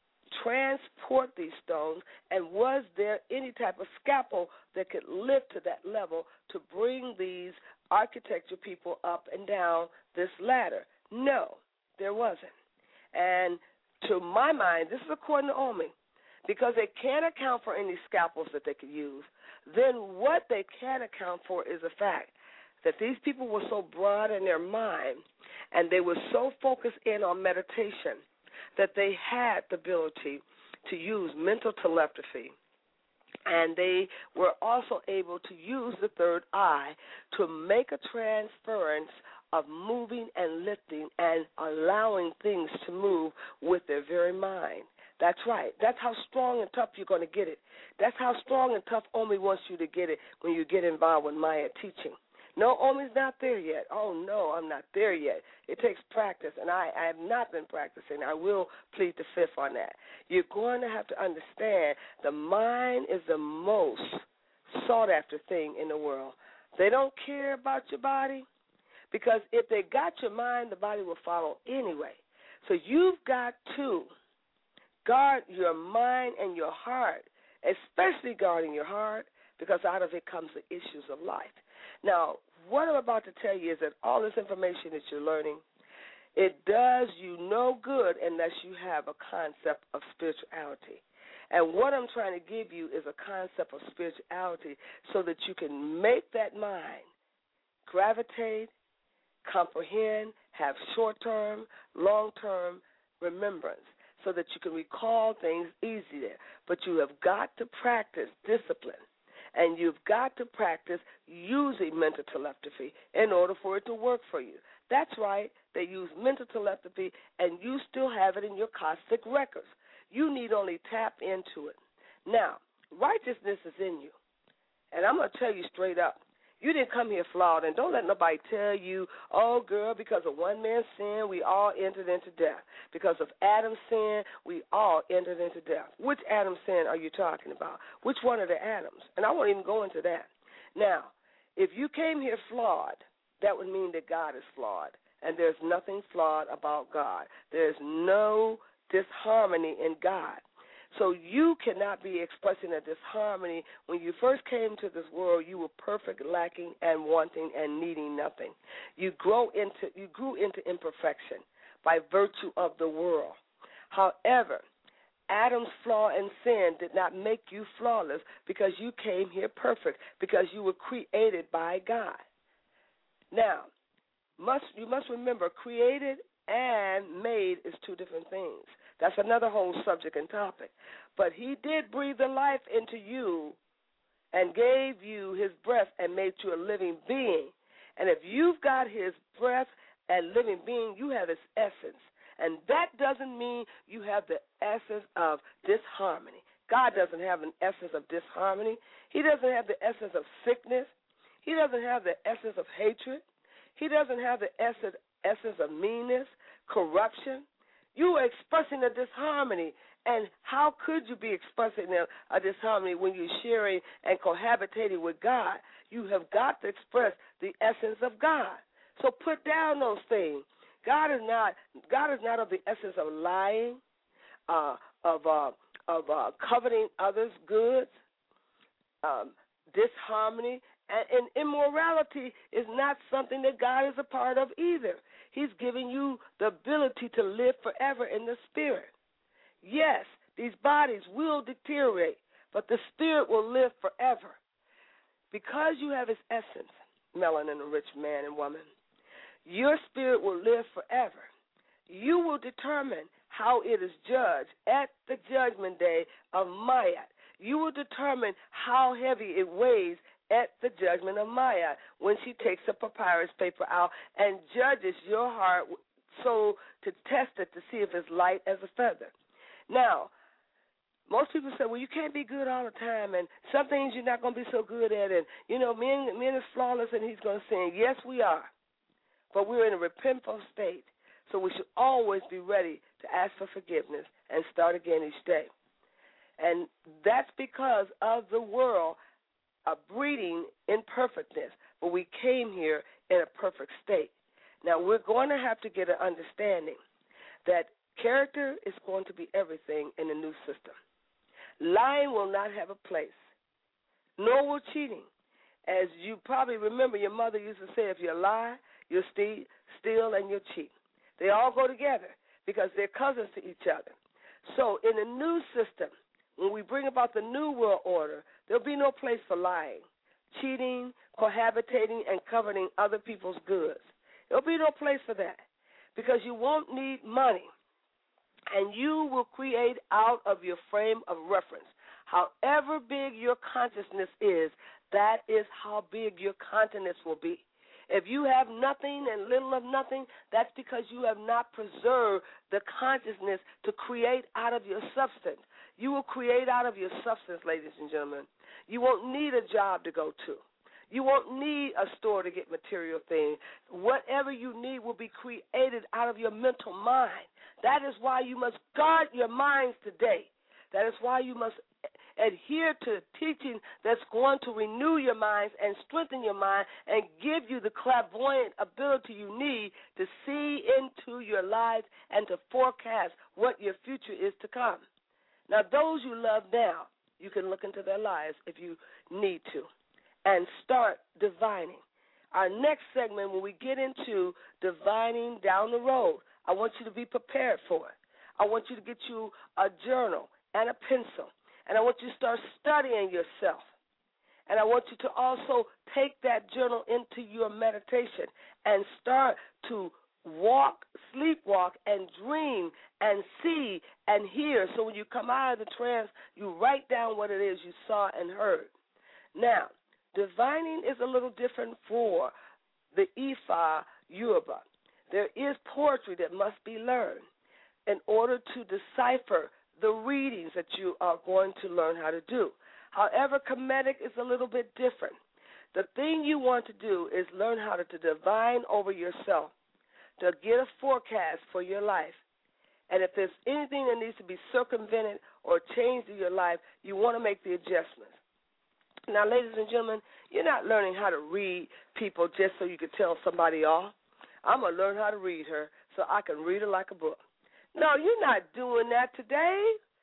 transport these stones, and was there any type of scaffold that could lift to that level to bring these architecture people up and down this ladder? No, there wasn't. And to my mind, this is according to Omi, because they can't account for any scalpels that they could use, then what they can account for is the fact that these people were so broad in their mind and they were so focused in on meditation that they had the ability to use mental telepathy, and they were also able to use the third eye to make a transference of moving and lifting and allowing things to move with their very mind. That's right. That's how strong and tough you're going to get it. That's how strong and tough Omi wants you to get it when you get involved with Maya teaching. No, Omi's not there yet. Oh, no, I'm not there yet. It takes practice, and I have not been practicing. I will plead the fifth on that. You're going to have to understand the mind is the most sought-after thing in the world. They don't care about your body, because if they got your mind, the body will follow anyway. So you've got to guard your mind and your heart, especially guarding your heart, because out of it comes the issues of life. Now, what I'm about to tell you is that all this information that you're learning, it does you no good unless you have a concept of spirituality. And what I'm trying to give you is a concept of spirituality so that you can make that mind gravitate, comprehend, have short-term, long-term remembrance, so that you can recall things easier. But you have got to practice discipline, and you've got to practice using mental telepathy in order for it to work for you. That's right. They use mental telepathy, and you still have it in your cosmic records. You need only tap into it. Now, righteousness is in you, and I'm going to tell you straight up. You didn't come here flawed, and don't let nobody tell you, oh, girl, because of one man's sin, we all entered into death. Because of Adam's sin, we all entered into death. Which Adam's sin are you talking about? Which one of the Adams? And I won't even go into that. Now, if you came here flawed, that would mean that God is flawed, and there's nothing flawed about God. There's no disharmony in God. So you cannot be expressing a disharmony. When you first came to this world, you were perfect, lacking, and wanting, and needing nothing. You grew into imperfection by virtue of the world. However, Adam's flaw and sin did not make you flawless, because you came here perfect, because you were created by God. Now, you must remember, created and made is two different things. That's another whole subject and topic. But he did breathe the life into you and gave you his breath and made you a living being. And if you've got his breath and living being, you have his essence. And that doesn't mean you have the essence of disharmony. God doesn't have an essence of disharmony. He doesn't have the essence of sickness. He doesn't have the essence of hatred. He doesn't have the essence of meanness, corruption. You are expressing a disharmony, and how could you be expressing a disharmony when you're sharing and cohabitating with God? You have got to express the essence of God. So put down those things. God is not of the essence of lying, of coveting others' goods, disharmony, and immorality is not something that God is a part of either. He's giving you the ability to live forever in the spirit. Yes, These bodies will deteriorate, but the spirit will live forever. Because you have his essence, melanin-rich man and woman, your spirit will live forever. You will determine how it is judged at the judgment day of Ma'at. You will determine how heavy it weighs at the judgment of Ma'at when she takes the papyrus paper out and judges your heart so to test it to see if it's light as a feather. Now, most people say, well, you can't be good all the time, and some things you're not going to be so good at, and, men is flawless, and he's going to sin. Yes, we are, but we're in a repentful state, so we should always be ready to ask for forgiveness and start again each day. And that's because of the world breeding imperfectness, but we came here in a perfect state. Now, we're going to have to get an understanding that character is going to be everything in the new system. Lying will not have a place, nor will cheating. As you probably remember, your mother used to say, if you lie, you'll steal, and you'll cheat. They all go together because they're cousins to each other. So in the new system, when we bring about the new world order, there'll be no place for lying, cheating, cohabitating, and coveting other people's goods. There'll be no place for that because you won't need money. And you will create out of your frame of reference. However big your consciousness is, that is how big your continence will be. If you have nothing and little of nothing, that's because you have not preserved the consciousness to create out of your substance. You will create out of your substance, ladies and gentlemen. You won't need a job to go to. You won't need a store to get material things. Whatever you need will be created out of your mental mind. That is why you must guard your minds today. That is why you must adhere to teaching that's going to renew your minds and strengthen your mind and give you the clairvoyant ability you need to see into your lives and to forecast what your future is to come. Now, those you love now, you can look into their lives if you need to and start divining. Our next segment, when we get into divining down the road, I want you to be prepared for it. I want you to get you a journal and a pencil, and I want you to start studying yourself. And I want you to also take that journal into your meditation and start to walk, sleepwalk, and dream and see and hear. So when you come out of the trance, you write down what it is you saw and heard. Now, divining is a little different for the Ifa Yoruba. There is poetry that must be learned in order to decipher the readings that you are going to learn how to do. However, Kemetic is a little bit different. The thing you want to do is learn how to divine over yourself, to get a forecast for your life. And if there's anything that needs to be circumvented or changed in your life, you want to make the adjustments. Now, ladies and gentlemen, you're not learning how to read people just so you can tell somebody off. I'm going to learn how to read her so I can read her like a book. No, you're not doing that today.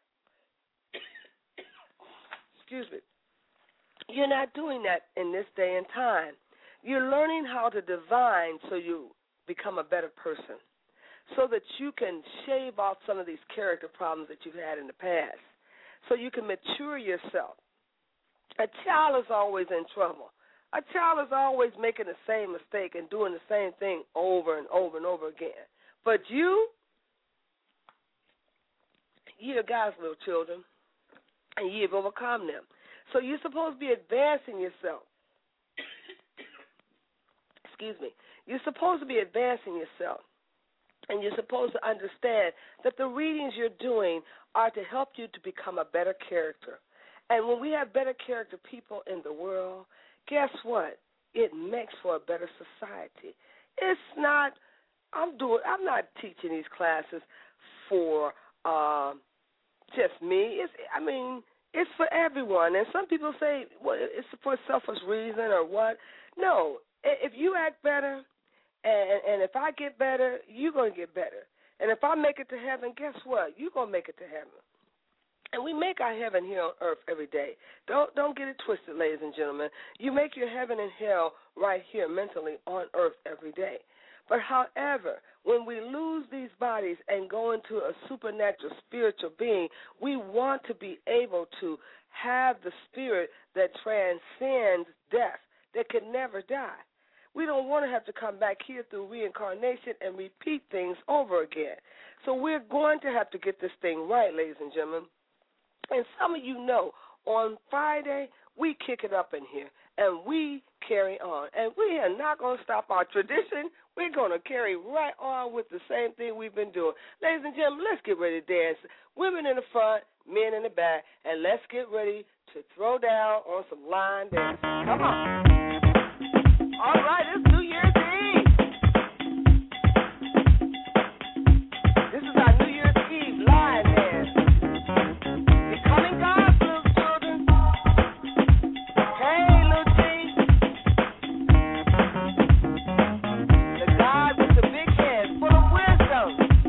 Excuse me. You're not doing that in this day and time. You're learning how to divine so you become a better person, so that you can shave off some of these character problems that you've had in the past, so you can mature yourself. A child is always in trouble. A child is always making the same mistake and doing the same thing over and over and over again. But you're God's little children, and you've overcome them. So you're supposed to be advancing yourself. Excuse me. You're supposed to be advancing yourself, and you're supposed to understand that the readings you're doing are to help you to become a better character. And when we have better character people in the world, guess what? It makes for a better society. It's not, I'm not teaching these classes for just me. It's for everyone. And some people say, well, it's for selfish reason or what. No, if you act better and if I get better, you're going to get better. And if I make it to heaven, guess what? You're going to make it to heaven. And we make our heaven here on earth every day. Don't get it twisted, ladies and gentlemen. You make your heaven and hell right here mentally on earth every day. But however, when we lose these bodies and go into a supernatural spiritual being, we want to be able to have the spirit that transcends death, that can never die. We don't want to have to come back here through reincarnation and repeat things over again. So we're going to have to get this thing right, ladies and gentlemen. And some of you know, on Friday, we kick it up in here, and we carry on. And we are not going to stop our tradition. We're going to carry right on with the same thing we've been doing. Ladies and gentlemen, let's get ready to dance. Women in the front, men in the back, and let's get ready to throw down on some line dance. Come on. All right, it's New Year's Eve. This is our New Year's Eve line dance. Becoming God's little children. Hey, little G. The God with the big head, full of wisdom.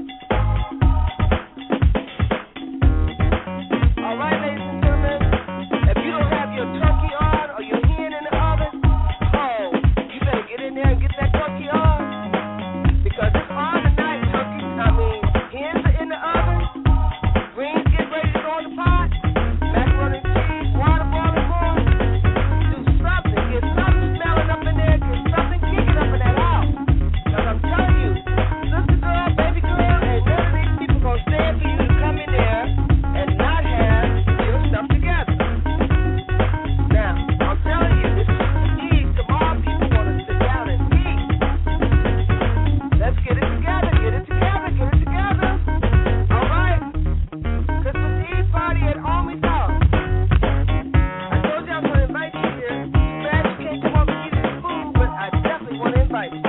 All right, ladies and gentlemen, if you don't have your turkey on or your hen in the oven, you better get in there and get that turkey on, because it's on tonight, hens are in the oven, greens get ready to go in the pot, macaroni and cheese, water boiling more. Do something, get something smelling up in there, get something kicking up in that house. Because I'm telling you, sister girl, baby girl, and none of these people going to stand for you to come in there and not have your stuff together. Now, I'm telling you, this is the key to all people want to sit down and eat. Let's get it together, get it together, get it together. All right? Christmas Eve party at Almy's house. I told you I was going to invite you here. Too bad you can't come over and eat this food, but I definitely want to invite you.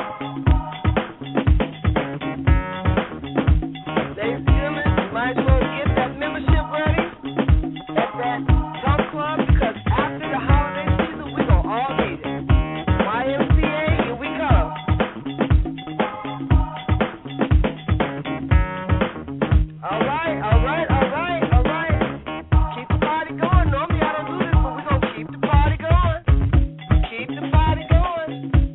Ladies and gentlemen, you might as well get that membership ready at that Talk Club, because after the holiday season, we're going to all need it. YMCA, here we come. All right, all right, all right, all right. Keep the party going. Normally I don't do this, but we're going to keep the party going. Keep the party going.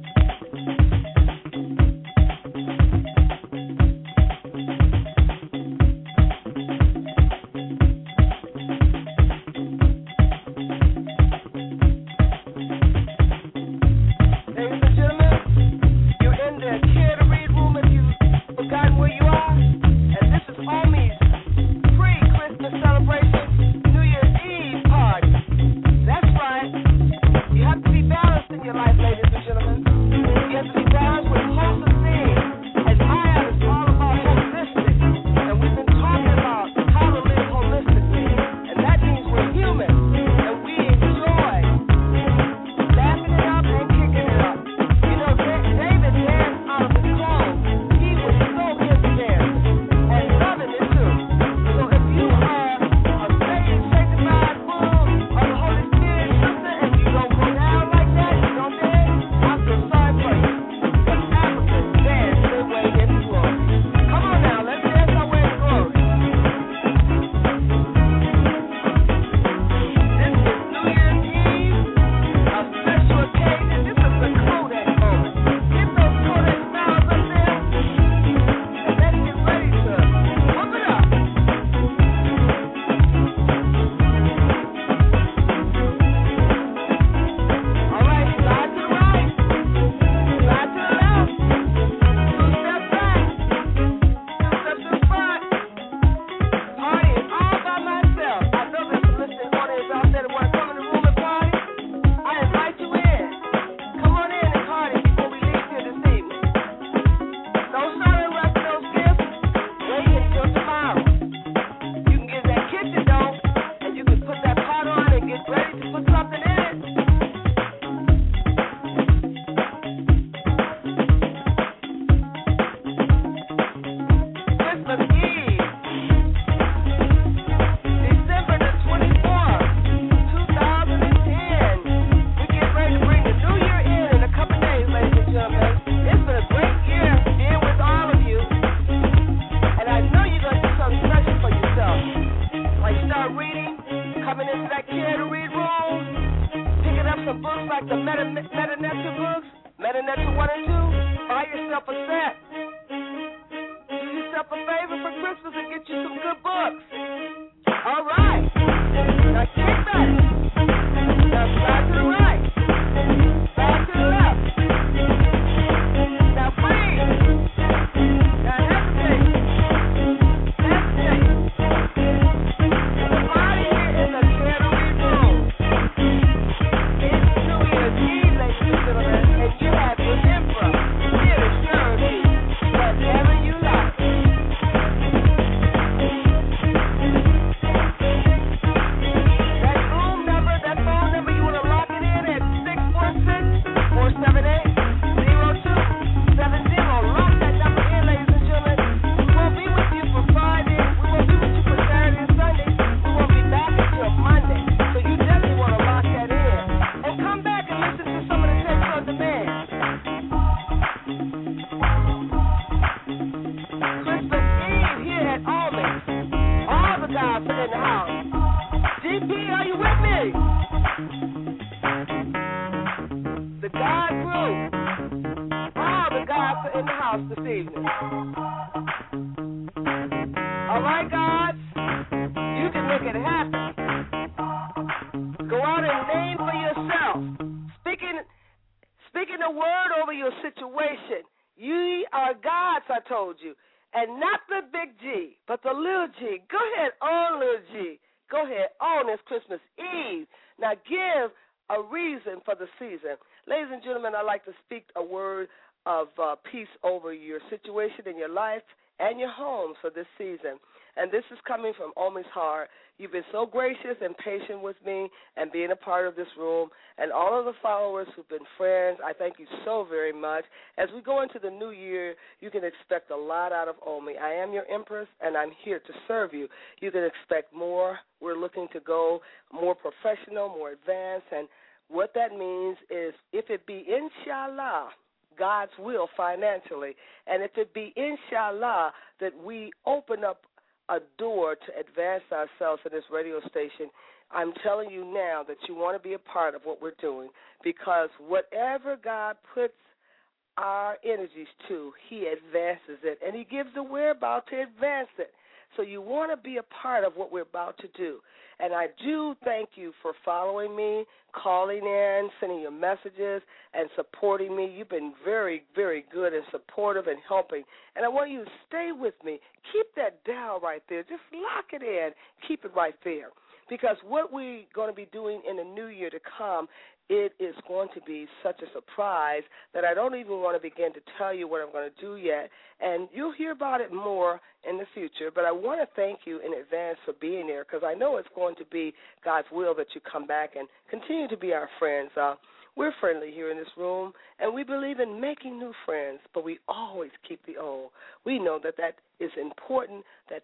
Ladies and gentlemen, you're in the Care to Read room if you've forgotten where you are. And this is Almy's pre-Christmas celebration New Year's Eve party. That's right. You have to be balanced in your life, ladies and gentlemen. You have to be balanced with wholesome things. And Maya is all about holistic. And we've been talking about how to live holistically. And that means we're human. And we enjoy laughing it up and kicking it up. You know, David danced out of his clothes. He was so into dancing and loving it too. So if you are a saved, sanctified, full of the Holy Spirit, sister, and you don't go down like that, you don't dance, I feel sorry for you. Because Africans dance their way into glory. Come on now, let's dance our way to glory. This is New Year's Eve, a special occasion. This is the Kodak moment. Get those Kodak smiles up there, and let's get ready to pump it up. All right, slide to the right, slide to the left, 2 steps back, 2 steps in front. Party is all by myself. I know there's some listening audience out there that want to come in the room and party. I invite you in. Come on in and party before we leave here this evening. Don't start the rest of those gifts. Wait until tomorrow. You can get that kitchen dough, and you can put that pot on and get ready to put something in it. Christmas Eve, December the 24th, 2010. We get ready to bring the new year in a couple days, ladies and gentlemen. It's been a great year being with all of you. And I know you're going to do something special for yourself. Like start reading, coming into that Care to Read room, picking up some books like the Meta Nature books, Metanetra 1 and 2, buy yourself a set. Do yourself a favor for Christmas and get you some good books. All right. Now kick back. Now slide to the right. Slide to the left. Now breathe. Now hesitate. Hesitate. The body here is a getaway room. It's New Year's Eve, ladies and gentlemen, and you have your emperor here to serve you whatever you like. That phone number, you want to lock it in at 646-478-0270. Lock that number in, ladies and gentlemen. We won't be with you for Friday. We won't be with you for Saturday and Sunday. We won't be back until Monday. So you definitely want to lock that in. And come back and listen to some of the tapes on demand. Christmas Eve here at Almond. All the guys are in the house. GP, are you with me? The God group. All the guys are in the house this evening. All right, guys? You can make it happen. Go out and name for yourself. Speaking a word over your situation. Ye are gods, I told you. And not the big G, but the little G. Go ahead, own little G. Go ahead, on this Christmas Eve. Now give a reason for the season. Ladies and gentlemen, I'd like to speak a word of peace over your situation in your life and your homes for this season. And this is coming from Omi's heart. You've been so gracious and patient with me and being a part of this room. And all of the followers who've been friends, I thank you so very much. As we go into the new year, you can expect a lot out of Omi. I am your Empress, and I'm here to serve you. You can expect more. We're looking to go more professional, more advanced. And what that means is if it be inshallah, God's will financially, and if it be inshallah that we open up a door to advance ourselves in this radio station, I'm telling you now that you want to be a part of what we're doing, because whatever God puts our energies to, he advances it, and he gives the whereabout to advance it. So you want to be a part of what we're about to do. And I do thank you for following me, calling in, sending your messages, and supporting me. You've been very, very good and supportive and helping. And I want you to stay with me. Keep that dial right there. Just lock it in. Keep it right there. Because what we're going to be doing in the new year to come, it is going to be such a surprise that I don't even want to begin to tell you what I'm going to do yet. And you'll hear about it more in the future. But I want to thank you in advance for being there, because I know it's going to be God's will that you come back and continue to be our friends. We're friendly here in this room, and we believe in making new friends, but we always keep the old. We know that that is important, that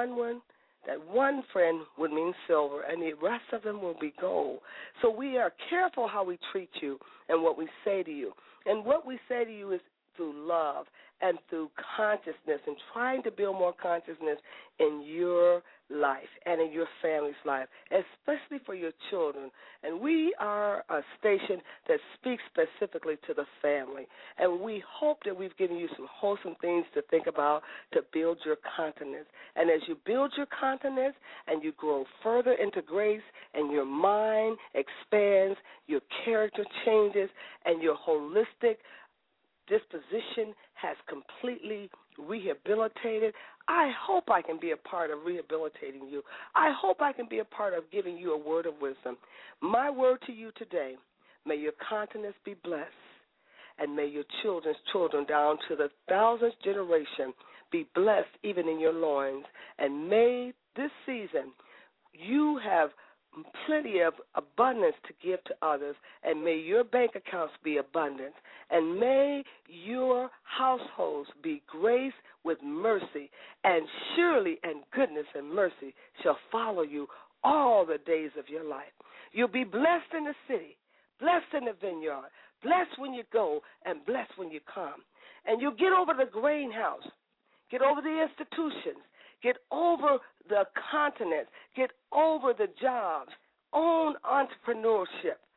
one friend would mean silver, and the rest of them will be gold. So we are careful how we treat you and what we say to you. And what we say to you is through love and through consciousness, and trying to build more consciousness in your life and in your family's life, especially for your children. And we are a station that speaks specifically to the family. And we hope that we've given you some wholesome things to think about to build your continence. And as you build your continence and you grow further into grace and your mind expands, your character changes, and your holistic disposition has completely rehabilitated, I hope I can be a part of rehabilitating you. I hope I can be a part of giving you a word of wisdom. My word to you today, may your continence be blessed, and may your children's children down to the 1000th generation be blessed even in your loins. And may this season you have plenty of abundance to give to others, and may your bank accounts be abundant, and may your households be graced with mercy, and surely and goodness and mercy shall follow you all the days of your life. You'll be blessed in the city, blessed in the vineyard, blessed when you go, and blessed when you come. And you'll get over the grain house, get over the institutions, get over the continent, get over the jobs, own entrepreneurship.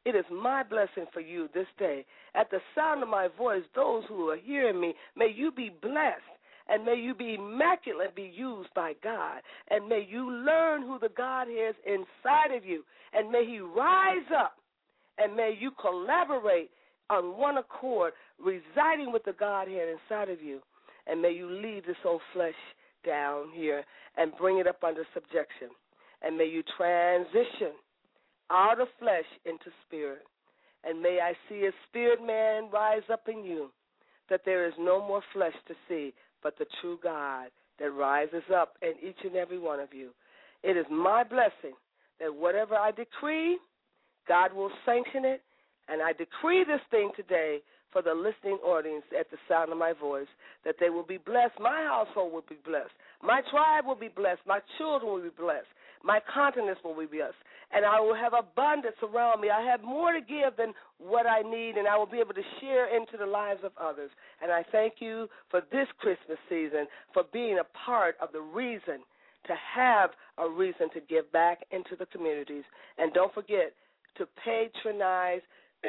It is my blessing for you this day. At the sound of my voice, those who are hearing me, may you be blessed. And may you be immaculate and be used by God. And may you learn who the God is inside of you. And may he rise up. And may you collaborate on one accord, residing with the Godhead inside of you. And may you leave this old flesh down here and bring it up under subjection. And may you transition out of flesh into spirit. And may I see a spirit man rise up in you, that there is no more flesh to see, but the true God that rises up in each and every one of you. It is my blessing that whatever I decree, God will sanction it, and I decree this thing today for the listening audience at the sound of my voice, that they will be blessed. My household will be blessed. My tribe will be blessed. My children will be blessed. My continents will be blessed. And I will have abundance around me. I have more to give than what I need, and I will be able to share into the lives of others. And I thank you for this Christmas season, for being a part of the reason to have a reason to give back into the communities. And don't forget to patronize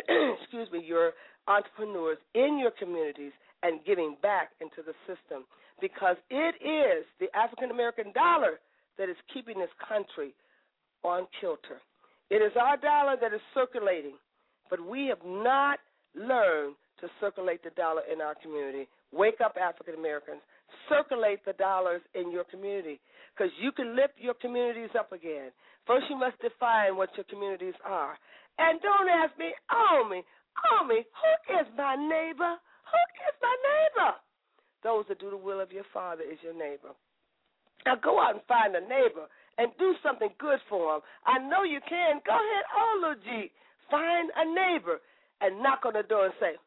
your entrepreneurs in your communities and giving back into the system, because it is the African-American dollar that is keeping this country on kilter. It is our dollar that is circulating, but we have not learned to circulate the dollar in our community. Wake up, African Americans. Circulate the dollars in your community, because you can lift your communities up again. First, you must define what your communities are. And don't ask me, Omi, who is my neighbor? Who is my neighbor? Those that do the will of your Father is your neighbor. Now go out and find a neighbor and do something good for them. I know you can. Go ahead, little G. Find a neighbor and knock on the door and say,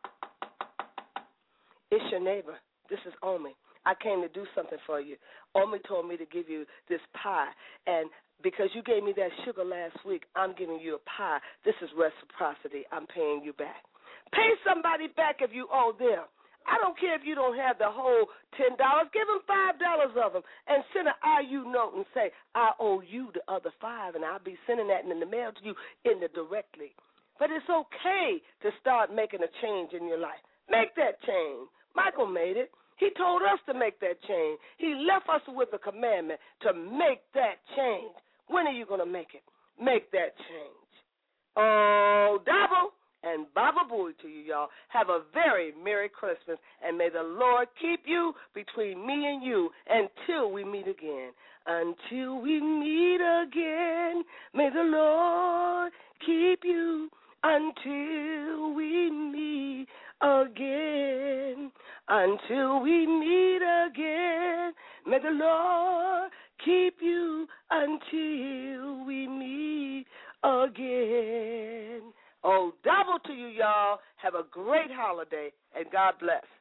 it's your neighbor. This is Omi. I came to do something for you. Omi told me to give you this pie, and because you gave me that sugar last week, I'm giving you a pie. This is reciprocity. I'm paying you back. Pay somebody back if you owe them. I don't care if you don't have the whole $10. Give them $5 of them and send an IU note and say, I owe you the other $5, and I'll be sending that in the mail to you indirectly. But it's okay to start making a change in your life. Make that change. Michael made it. He told us to make that change. He left us with a commandment to make that change. When are you going to make it? Make that change. Oh, double and Baba Booey to you, y'all. Have a very Merry Christmas, and may the Lord keep you between me and you until we meet again. Until we meet again, may the Lord keep you until we meet again. Until we meet again, may the Lord keep you until we meet again. Oh, double to you, y'all. Have a great holiday, and God bless.